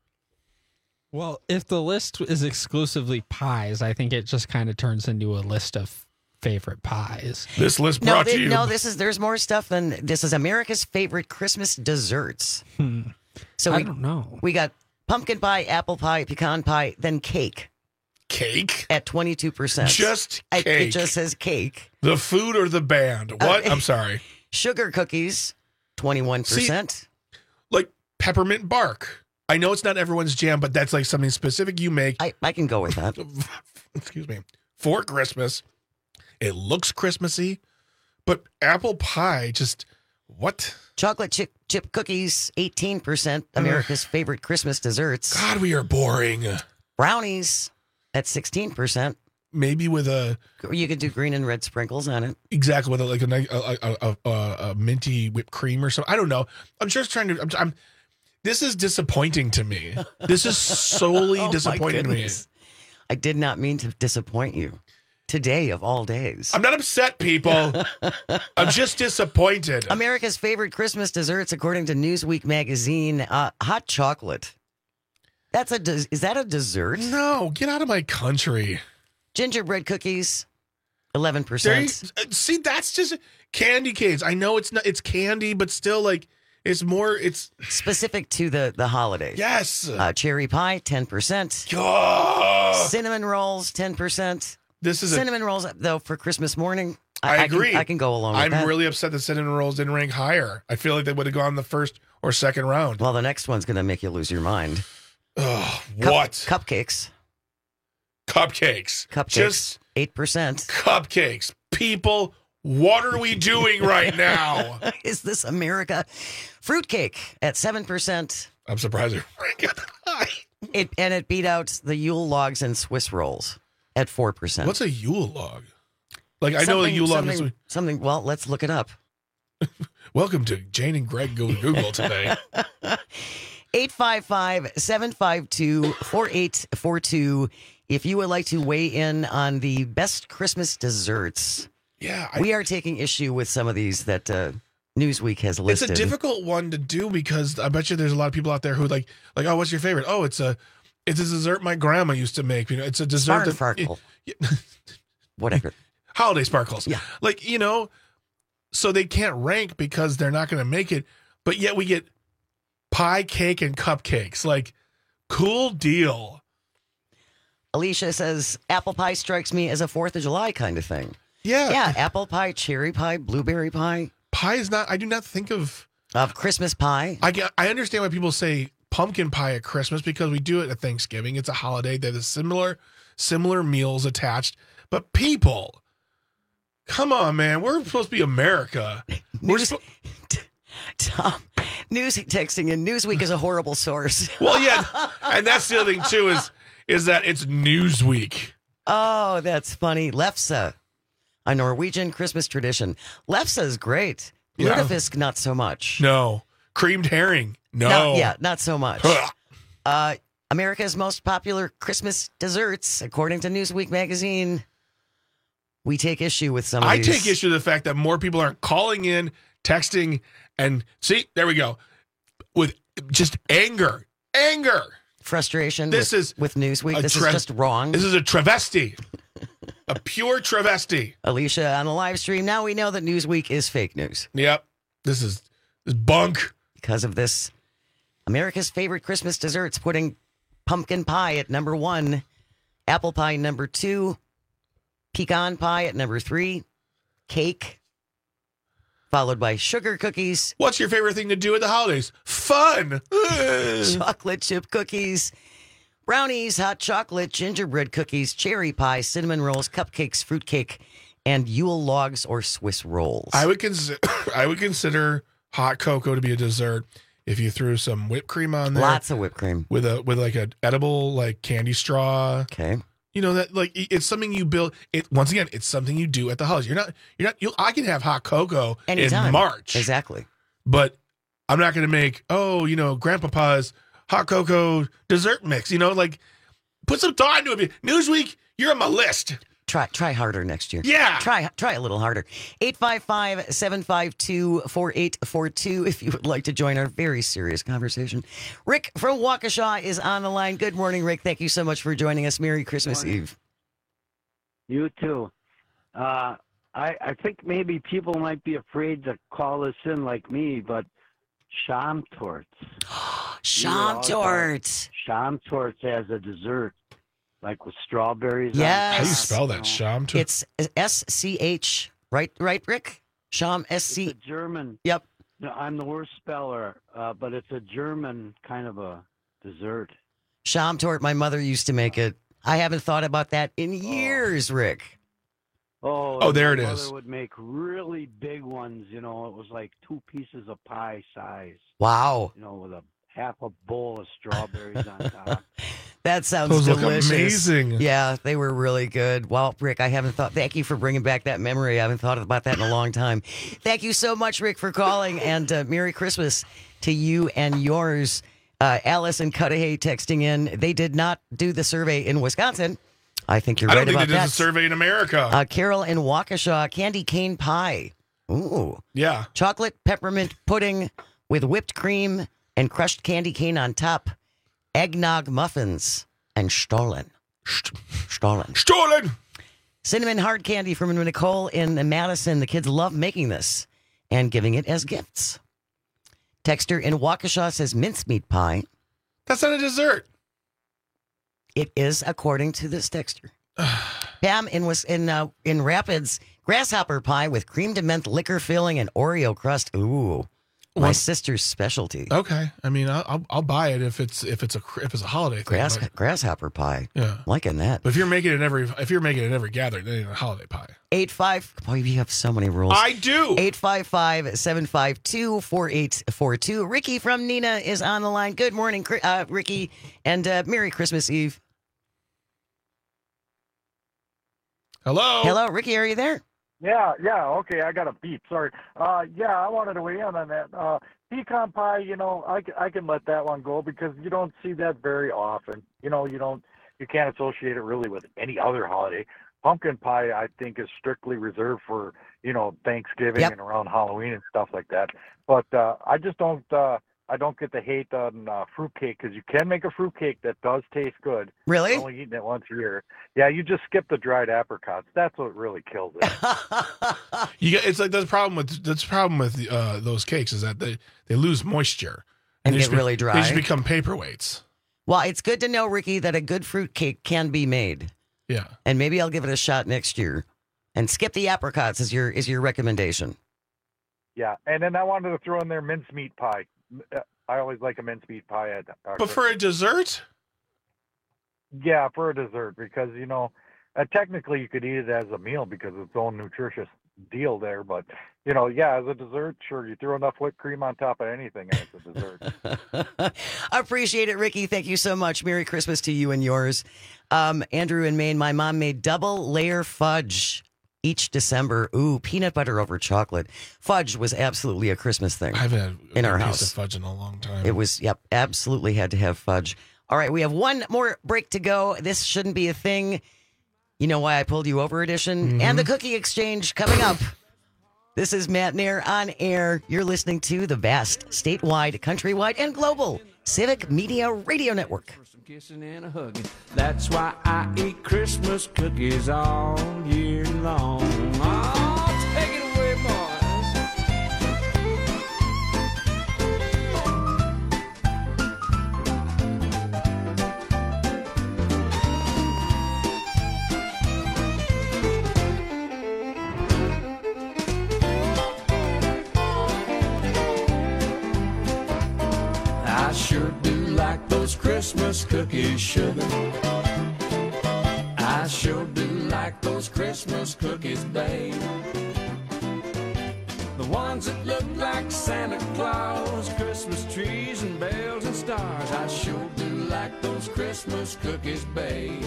Well, if the list is exclusively pies, I think it just kind of turns into a list of favorite pies. This list brought to you. No, there's more stuff than this. Is America's favorite Christmas desserts. So I don't know. We got pumpkin pie, apple pie, pecan pie, then cake. Cake? At 22%. Just cake. It just says cake. The food or the band? What? I'm sorry. Sugar cookies, 21%. See, like peppermint bark. I know it's not everyone's jam, but that's like something specific you make. I can go with that. Excuse me. For Christmas. It looks Christmassy, but apple pie, just what? Chocolate chip cookies, 18%. America's favorite Christmas desserts. God, we are boring. Brownies at 16%. Maybe with you could do green and red sprinkles on it. Exactly, with a minty whipped cream or something. I don't know. I'm just trying to. This is disappointing to me. This is solely disappointing to me. I did not mean to disappoint you. Today of all days. I'm not upset, people. I'm just disappointed. America's favorite Christmas desserts, according to Newsweek magazine, hot chocolate. Is that a dessert? No, get out of my country. Gingerbread cookies, 11%. See, that's just candy canes. I know it's candy, but still, like, it's specific to the holidays. Yes. Cherry pie, 10%. Oh. Cinnamon rolls, 10%. This is cinnamon rolls, though, for Christmas morning. I agree. I can go along with that. I'm really upset that cinnamon rolls didn't rank higher. I feel like they would have gone the first or second round. Well, the next one's going to make you lose your mind. What? Cupcakes. Cupcakes. Just 8%. Cupcakes. People, what are we doing right now? Is this America? Fruitcake at 7%. I'm surprised it ranked that high. It beat out the Yule logs and Swiss rolls at 4%. What's a Yule log? Like, I know a Yule log is something. Well, let's look it up. Welcome to Jane and Greg Go to Google today. 855-752-4842. If you would like to weigh in on the best Christmas desserts. Yeah. We are taking issue with some of these that Newsweek has listed. It's a difficult one to do because I bet you there's a lot of people out there who like, oh, what's your favorite? Oh, it's a dessert my grandma used to make. You know, it's a dessert. Sparkle. Whatever. Holiday sparkles. Yeah. Like, you know, so they can't rank because they're not going to make it. But yet we get pie, cake, and cupcakes. Like, cool deal. Alicia says, apple pie strikes me as a 4th of July kind of thing. Yeah. Yeah, apple pie, cherry pie, blueberry pie. Pie is not, I do not think of Christmas pie. I understand why people say pumpkin pie at Christmas because we do it at Thanksgiving. It's a holiday. There's similar meals attached. But people, come on, man. We're supposed to be America. Tom, news texting in Newsweek is a horrible source. Well, yeah. And that's the other thing, too, is that it's Newsweek. Oh, that's funny. Lefse, a Norwegian Christmas tradition. Lefse is great. Lutefisk, not so much. No. Creamed herring. No. Not so much. America's most popular Christmas desserts, according to Newsweek magazine. We take issue with some of these. I take issue with the fact that more people aren't calling in, texting, and see, there we go. With just anger. Frustration with Newsweek. This is just wrong. This is a travesty. A pure travesty. Alicia on the live stream. Now we know that Newsweek is fake news. Yep. This is bunk. Because of this. America's favorite Christmas desserts, putting pumpkin pie at number 1, apple pie number 2, pecan pie at number 3, cake, followed by sugar cookies. What's your favorite thing to do at the holidays? Fun. Chocolate chip cookies, brownies, hot chocolate, gingerbread cookies, cherry pie, cinnamon rolls, cupcakes, fruitcake, and Yule logs or Swiss rolls. I would consider hot cocoa to be a dessert if you threw some whipped cream on there. Lots of whipped cream with like an edible like candy straw. Okay. You know that like it's something you build. It once again, it's something you do at the holidays. I can have hot cocoa anytime in March, exactly. But I'm not going to make Grandpapa's hot cocoa dessert mix. Like put some thought into it. Newsweek, you're on my list. Try harder next year. Yeah. Try a little harder. 855-752-4842 if you would like to join our very serious conversation. Rick from Waukesha is on the line. Good morning, Rick. Thank you so much for joining us. Merry Christmas Eve. You too. I think maybe people might be afraid to call this in like me, but Sham torts. Sham torts. Sham torts as a dessert. Like with strawberries. Yes. How do you spell that? Sham? It's S-C-H. Right, Rick? Sham, S-C. It's a German. Yep. No, I'm the worst speller, but it's a German kind of a dessert. Sham tort. My mother used to make it. I haven't thought about that in years, Rick. Oh, there it my is. mother would make really big ones. It was like 2 pieces of pie size. Wow. With a half a bowl of strawberries on top. That sounds Those delicious. look amazing. Yeah, they were really good. Well, Rick, thank you for bringing back that memory. I haven't thought about that in a long time. Thank you so much, Rick, for calling, and Merry Christmas to you and yours. Alice and Cudahy texting in. They did not do the survey in Wisconsin. I think you're right about that. I don't think they did the survey in America. Carol in Waukesha, candy cane pie. Ooh. Yeah. Chocolate peppermint pudding with whipped cream and crushed candy cane on top. Eggnog muffins and Stollen. Cinnamon hard candy from Nicole in Madison. The kids love making this and giving it as gifts. Texter in Waukesha says mincemeat pie. That's not a dessert. It is, according to this texter. Pam in Rapids, grasshopper pie with cream de menthe liquor filling and Oreo crust. Ooh. My sister's specialty. Okay, I mean, I'll buy it if it's a holiday thing. Grasshopper pie. Yeah, liking that. But if you're making it every gathering, then it's a holiday pie. 85. Boy, you have so many rules. I do. 855-752-4842. Ricky from Nina is on the line. Good morning, Ricky, and Merry Christmas Eve. Hello, Ricky. Are you there? Yeah, okay, I got a beep, sorry. I wanted to weigh in on that. Pecan pie, I can let that one go because you don't see that very often. You can't associate it really with any other holiday. Pumpkin pie, I think, is strictly reserved for, Thanksgiving and around Halloween and stuff like that. But I just don't get the hate on fruitcake because you can make a fruitcake that does taste good. Really? I'm only eating it once a year. Yeah, you just skip the dried apricots. That's what really kills it. It's like the problem with those cakes is that they lose moisture and get really dry. They just become paperweights. Well, it's good to know, Ricky, that a good fruitcake can be made. Yeah. And maybe I'll give it a shot next year. And skip the apricots is your recommendation. Yeah, and then I wanted to throw in there mincemeat pie. I always like a mincemeat pie. But for a dessert? Yeah, for a dessert because, technically you could eat it as a meal because it's its own nutritious deal there. But, as a dessert, sure, you throw enough whipped cream on top of anything and it's a dessert. Appreciate it, Ricky. Thank you so much. Merry Christmas to you and yours. Andrew in Maine, my mom made double layer fudge each December. Ooh, peanut butter over chocolate. Fudge was absolutely a Christmas thing. I haven't had in our piece house of fudge in a long time. It was, absolutely had to have fudge. All right, we have one more break to go. This shouldn't be a thing. You know why I pulled you over edition? And the cookie exchange coming up. This is Matt Nair on air. You're listening to the vast, statewide, countrywide, and global Civic Media Radio Network. Kissing and a hugging. That's why I eat Christmas cookies all year long. Oh, take it away, boys. I sure do like those Christmas cookies, sugar. I sure do like like those Christmas cookies, babe. The ones that look like Santa Claus, Christmas trees and bells and stars. I sure do like those Christmas cookies, babe.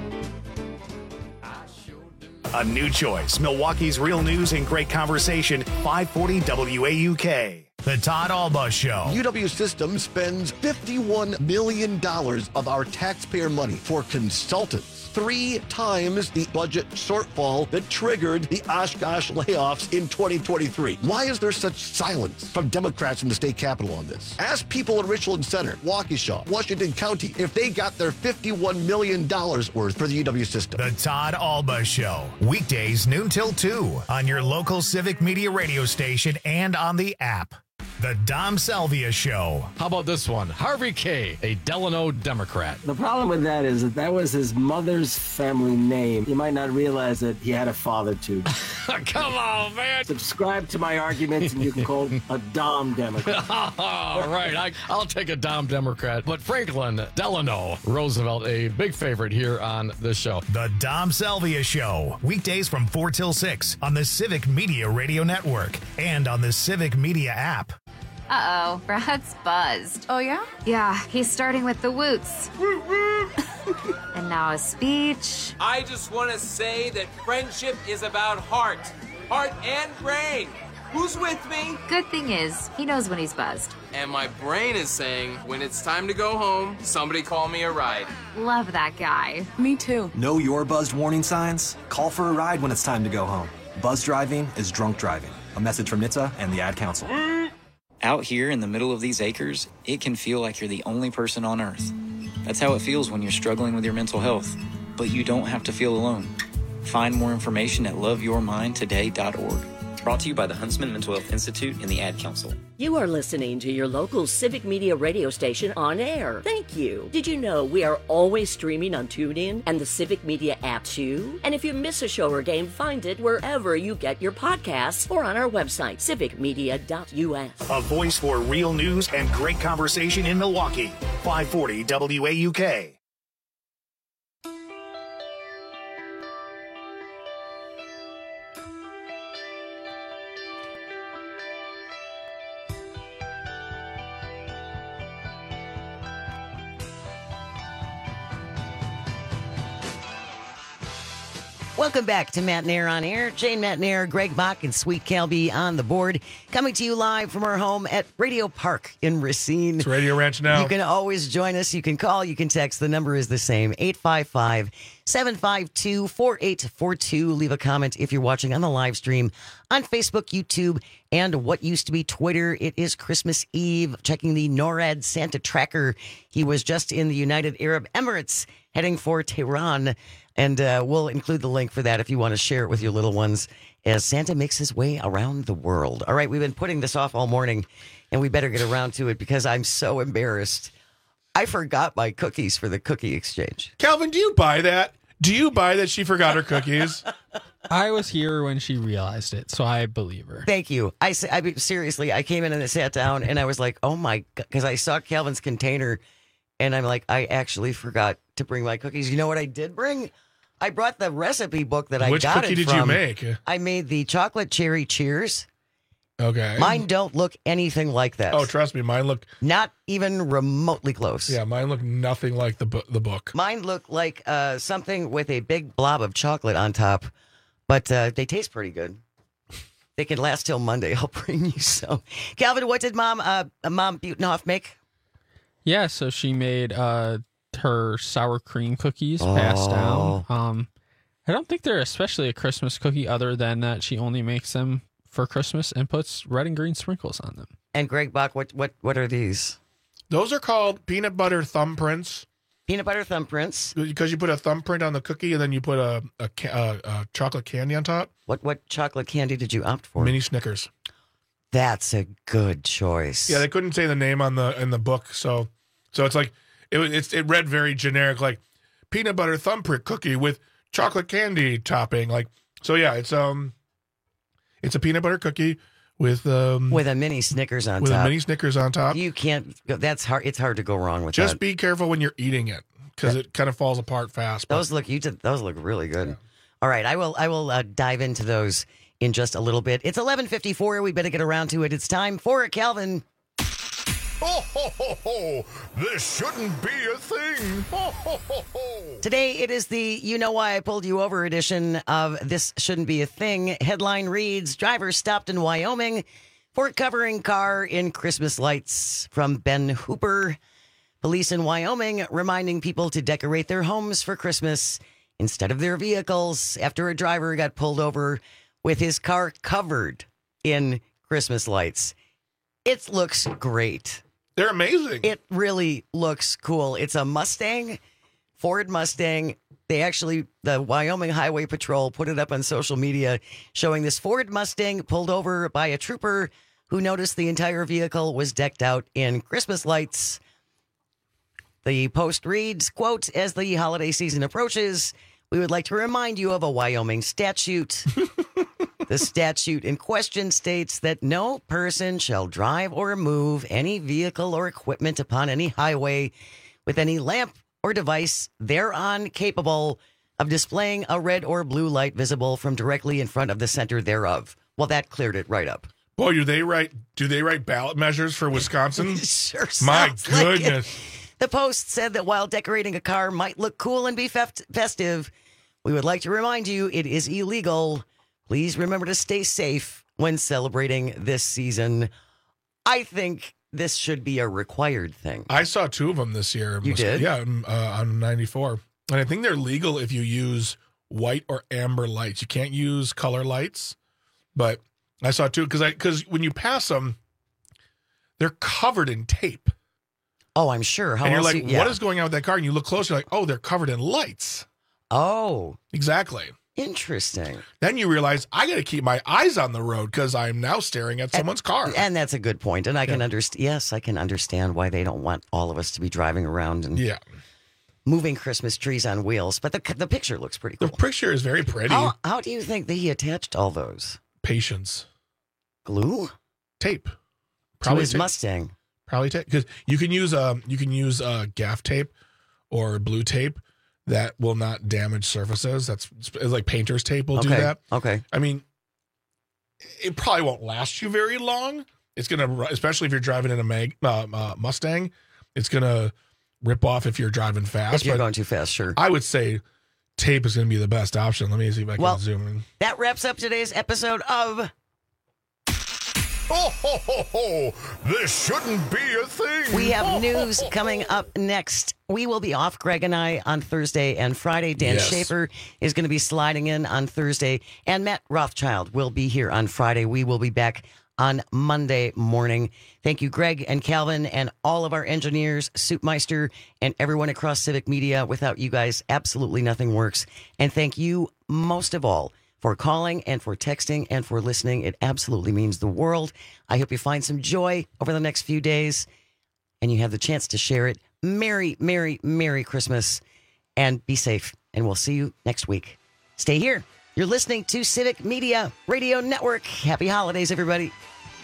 A new choice. Milwaukee's real news and great conversation. 540 WAUK. The Todd Alba Show. UW Systems spends $51 million of our taxpayer money for consultants. 3 times the budget shortfall that triggered the Oshkosh layoffs in 2023. Why is there such silence from Democrats in the state capitol on this? Ask people in Richland Center, Waukesha, Washington County if they got their $51 million worth for the UW system. The Todd Alba Show. Weekdays noon till 2 on your local Civic Media radio station and on the app. The Dom Salvia Show. How about this one? Harvey K., a Delano Democrat. The problem with that is that was his mother's family name. You might not realize that he had a father, too. Come on, man. Subscribe to my arguments and you can call him a Dom Democrat. All right, I'll take a Dom Democrat. But Franklin Delano Roosevelt, a big favorite here on the show. The Dom Salvia Show. Weekdays from 4 till 6 on the Civic Media Radio Network and on the Civic Media app. Uh-oh, Brad's buzzed. Oh, yeah? Yeah, he's starting with the woots. And now a speech. I just want to say that friendship is about heart and brain. Who's with me? Good thing is, he knows when he's buzzed. And my brain is saying, when it's time to go home, somebody call me a ride. Love that guy. Me too. Know your buzzed warning signs? Call for a ride when it's time to go home. Buzz driving is drunk driving. A message from NHTSA and the Ad Council. Out here in the middle of these acres, it can feel like you're the only person on Earth. That's how it feels when you're struggling with your mental health. But you don't have to feel alone. Find more information at loveyourmindtoday.org. Brought to you by the Huntsman Mental Health Institute and the Ad Council. You are listening to your local Civic Media radio station on air. Thank you. Did you know we are always streaming on TuneIn and the Civic Media app too? And if you miss a show or game, find it wherever you get your podcasts or on our website, civicmedia.us. A voice for real news and great conversation in Milwaukee. 540 WAUK. Welcome back to Matt Nair on Air. Jane Matt Nair, Greg Bach, and Sweet Calby on the board. Coming to you live from our home at Radio Park in Racine. It's Radio Ranch now. You can always join us. You can call. You can text. The number is the same, 855-752-4842. Leave a comment if you're watching on the live stream on Facebook, YouTube, and what used to be Twitter. It is Christmas Eve. Checking the NORAD Santa tracker. He was just in the United Arab Emirates heading for Tehran. And we'll include the link for that if you want to share it with your little ones as Santa makes his way around the world. All right, we've been putting this off all morning, and we better get around to it because I'm so embarrassed. I forgot my cookies for the cookie exchange. Calvin, do you buy that? Do you buy that she forgot her cookies? I was here when she realized it, so I believe her. Thank you. Seriously, I came in and I sat down, and I was like, oh my God, because I saw Calvin's container, and I'm like, I actually forgot to bring my cookies. You know what I did bring? I brought the recipe book that I got it from. Which cookie did you make? I made the chocolate cherry cheers. Okay. Mine don't look anything like that. Oh, trust me, mine look not even remotely close. Yeah, mine look nothing like the book. Mine look like something with a big blob of chocolate on top, but they taste pretty good. They can last till Monday. I'll bring you some. Calvin, what did Mom Butenhoff make? Yeah, so she made her sour cream cookies passed down. I don't think they're especially a Christmas cookie other than that she only makes them for Christmas and puts red and green sprinkles on them. And Greg Bach, what are these? Those are called peanut butter thumbprints. Peanut butter thumbprints. Because you put a thumbprint on the cookie and then you put a chocolate candy on top. What chocolate candy did you opt for? Mini Snickers. That's a good choice. Yeah, they couldn't say the name in the book, so it's like it read very generic, like peanut butter thumbprint cookie with chocolate candy topping. Like, so yeah, it's a peanut butter cookie with a mini Snickers on top. With a mini Snickers on top. You can't. That's hard. It's hard to go wrong with Just that. be careful when you're eating it because it kind of falls apart fast. Those look really good. Yeah. All right, I will dive into those in just a little bit. It's 11:54. We better get around to it. It's time for Calvin. Ho, ho, ho, ho. This shouldn't be a thing. Ho, ho, ho, ho. Today, it is the You Know Why I Pulled You Over edition of This Shouldn't Be a Thing. Headline reads, driver stopped in Wyoming for covering car in Christmas lights. From Ben Hooper. Police in Wyoming reminding people to decorate their homes for Christmas instead of their vehicles after a driver got pulled over with his car covered in Christmas lights. It looks great. They're amazing. It really looks cool. It's a Mustang, Ford Mustang. The Wyoming Highway Patrol put it up on social media showing this Ford Mustang pulled over by a trooper who noticed the entire vehicle was decked out in Christmas lights. The post reads, quote, as the holiday season approaches, we would like to remind you of a Wyoming statute. The statute in question states that no person shall drive or move any vehicle or equipment upon any highway with any lamp or device thereon capable of displaying a red or blue light visible from directly in front of the center thereof. Well, that cleared it right up. Boy, do they write ballot measures for Wisconsin? Sure. My goodness. Like the Post said that while decorating a car might look cool and be festive, we would like to remind you it is illegal. Please remember to stay safe when celebrating this season. I think this should be a required thing. I saw 2 of them this year. You did? Yeah, on 94. And I think they're legal if you use white or amber lights. You can't use color lights. But I saw 2 because when you pass them, they're covered in tape. Oh, I'm sure. And you're like, what is going on with that car? And you look closer, like, oh, they're covered in lights. Oh. Exactly. Interesting. Then you realize I got to keep my eyes on the road because I'm now staring at someone's car. And that's a good point. And I can understand. Yes, I can understand why they don't want all of us to be driving around and moving Christmas trees on wheels. But the picture looks pretty cool. The picture is very pretty. How do you think that he attached all those? Patience. Glue? Tape. Probably to his Mustang. Probably tape because you can use gaff tape or blue tape that will not damage surfaces. That's like painter's tape will do that. Okay. I mean, it probably won't last you very long. It's gonna, especially if you're driving in a Mustang, it's gonna rip off if you're driving fast. If you're going too fast, sure. I would say tape is gonna be the best option. Let me see if I can zoom in. That wraps up today's episode of. Ho, ho, ho, ho. This shouldn't be a thing. We have news coming up next. We will be off, Greg and I, on Thursday and Friday. Dan Schaefer is going to be sliding in on Thursday. And Matt Rothschild will be here on Friday. We will be back on Monday morning. Thank you, Greg and Calvin and all of our engineers, Soupmeister, and everyone across Civic Media. Without you guys, absolutely nothing works. And thank you most of all for calling and for texting and for listening. It absolutely means the world. I hope you find some joy over the next few days and you have the chance to share it. Merry, Merry, Merry Christmas and be safe. And we'll see you next week. Stay here. You're listening to Civic Media Radio Network. Happy holidays, everybody.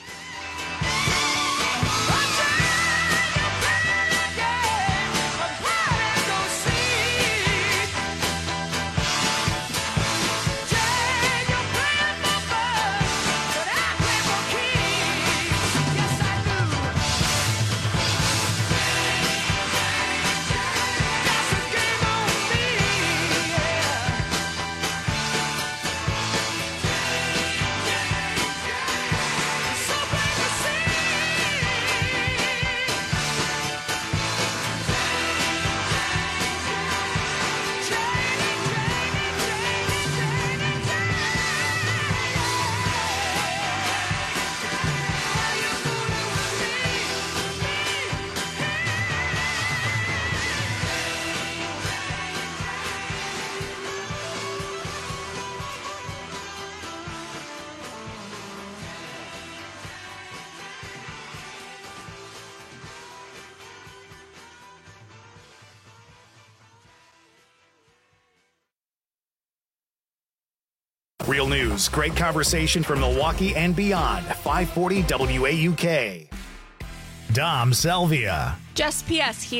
Real news, great conversation from Milwaukee and beyond. 540 WAUK. Dom Salvia. Just PS here.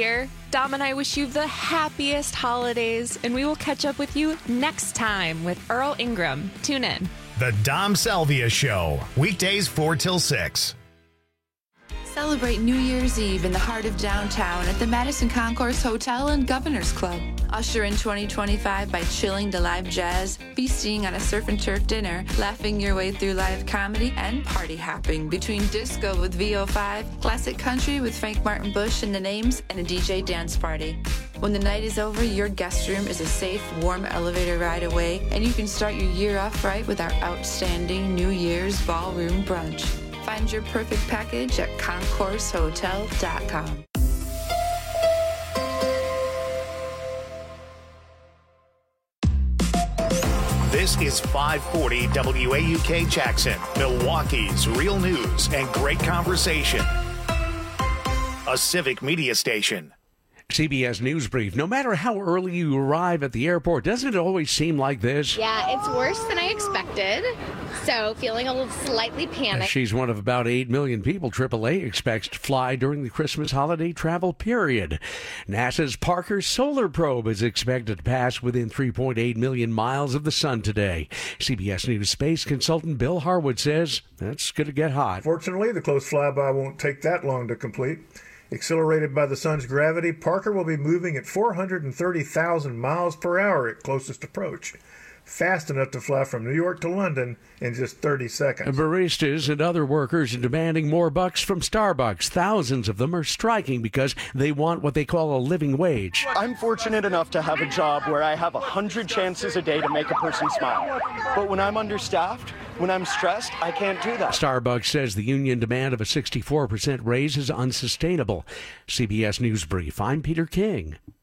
Dom and I wish you the happiest holidays, and we will catch up with you next time with Earl Ingram. Tune in. The Dom Salvia Show, weekdays 4 till 6. Celebrate New Year's Eve in the heart of downtown at the Madison Concourse Hotel and Governor's Club. Usher in 2025 by chilling to live jazz, feasting on a surf and turf dinner, laughing your way through live comedy, and party hopping between disco with VO5, classic country with Frank Martin Bush and the Names, and a DJ dance party. When the night is over, your guest room is a safe, warm elevator ride away, and you can start your year off right with our outstanding New Year's ballroom brunch. Find your perfect package at concoursehotel.com. This is 540 WAUK Jackson, Milwaukee's real news and great conversation. A civic media station. CBS News Brief. No matter how early you arrive at the airport, doesn't it always seem like this? Yeah, it's worse than I expected. So feeling a little slightly panicked. She's one of about 8 million people AAA expects to fly during the Christmas holiday travel period. NASA's Parker Solar Probe is expected to pass within 3.8 million miles of the sun today. CBS News space consultant Bill Harwood says that's going to get hot. Fortunately, the close flyby won't take that long to complete. Accelerated by the sun's gravity, Parker will be moving at 430,000 miles per hour at closest approach, fast enough to fly from New York to London in just 30 seconds. Baristas and other workers are demanding more bucks from Starbucks. Thousands of them are striking because they want what they call a living wage. I'm fortunate enough to have a job where I have 100 chances a day to make a person smile. But when I'm understaffed, when I'm stressed, I can't do that. Starbucks says the union demand of a 64% raise is unsustainable. CBS News Brief. I'm Peter King.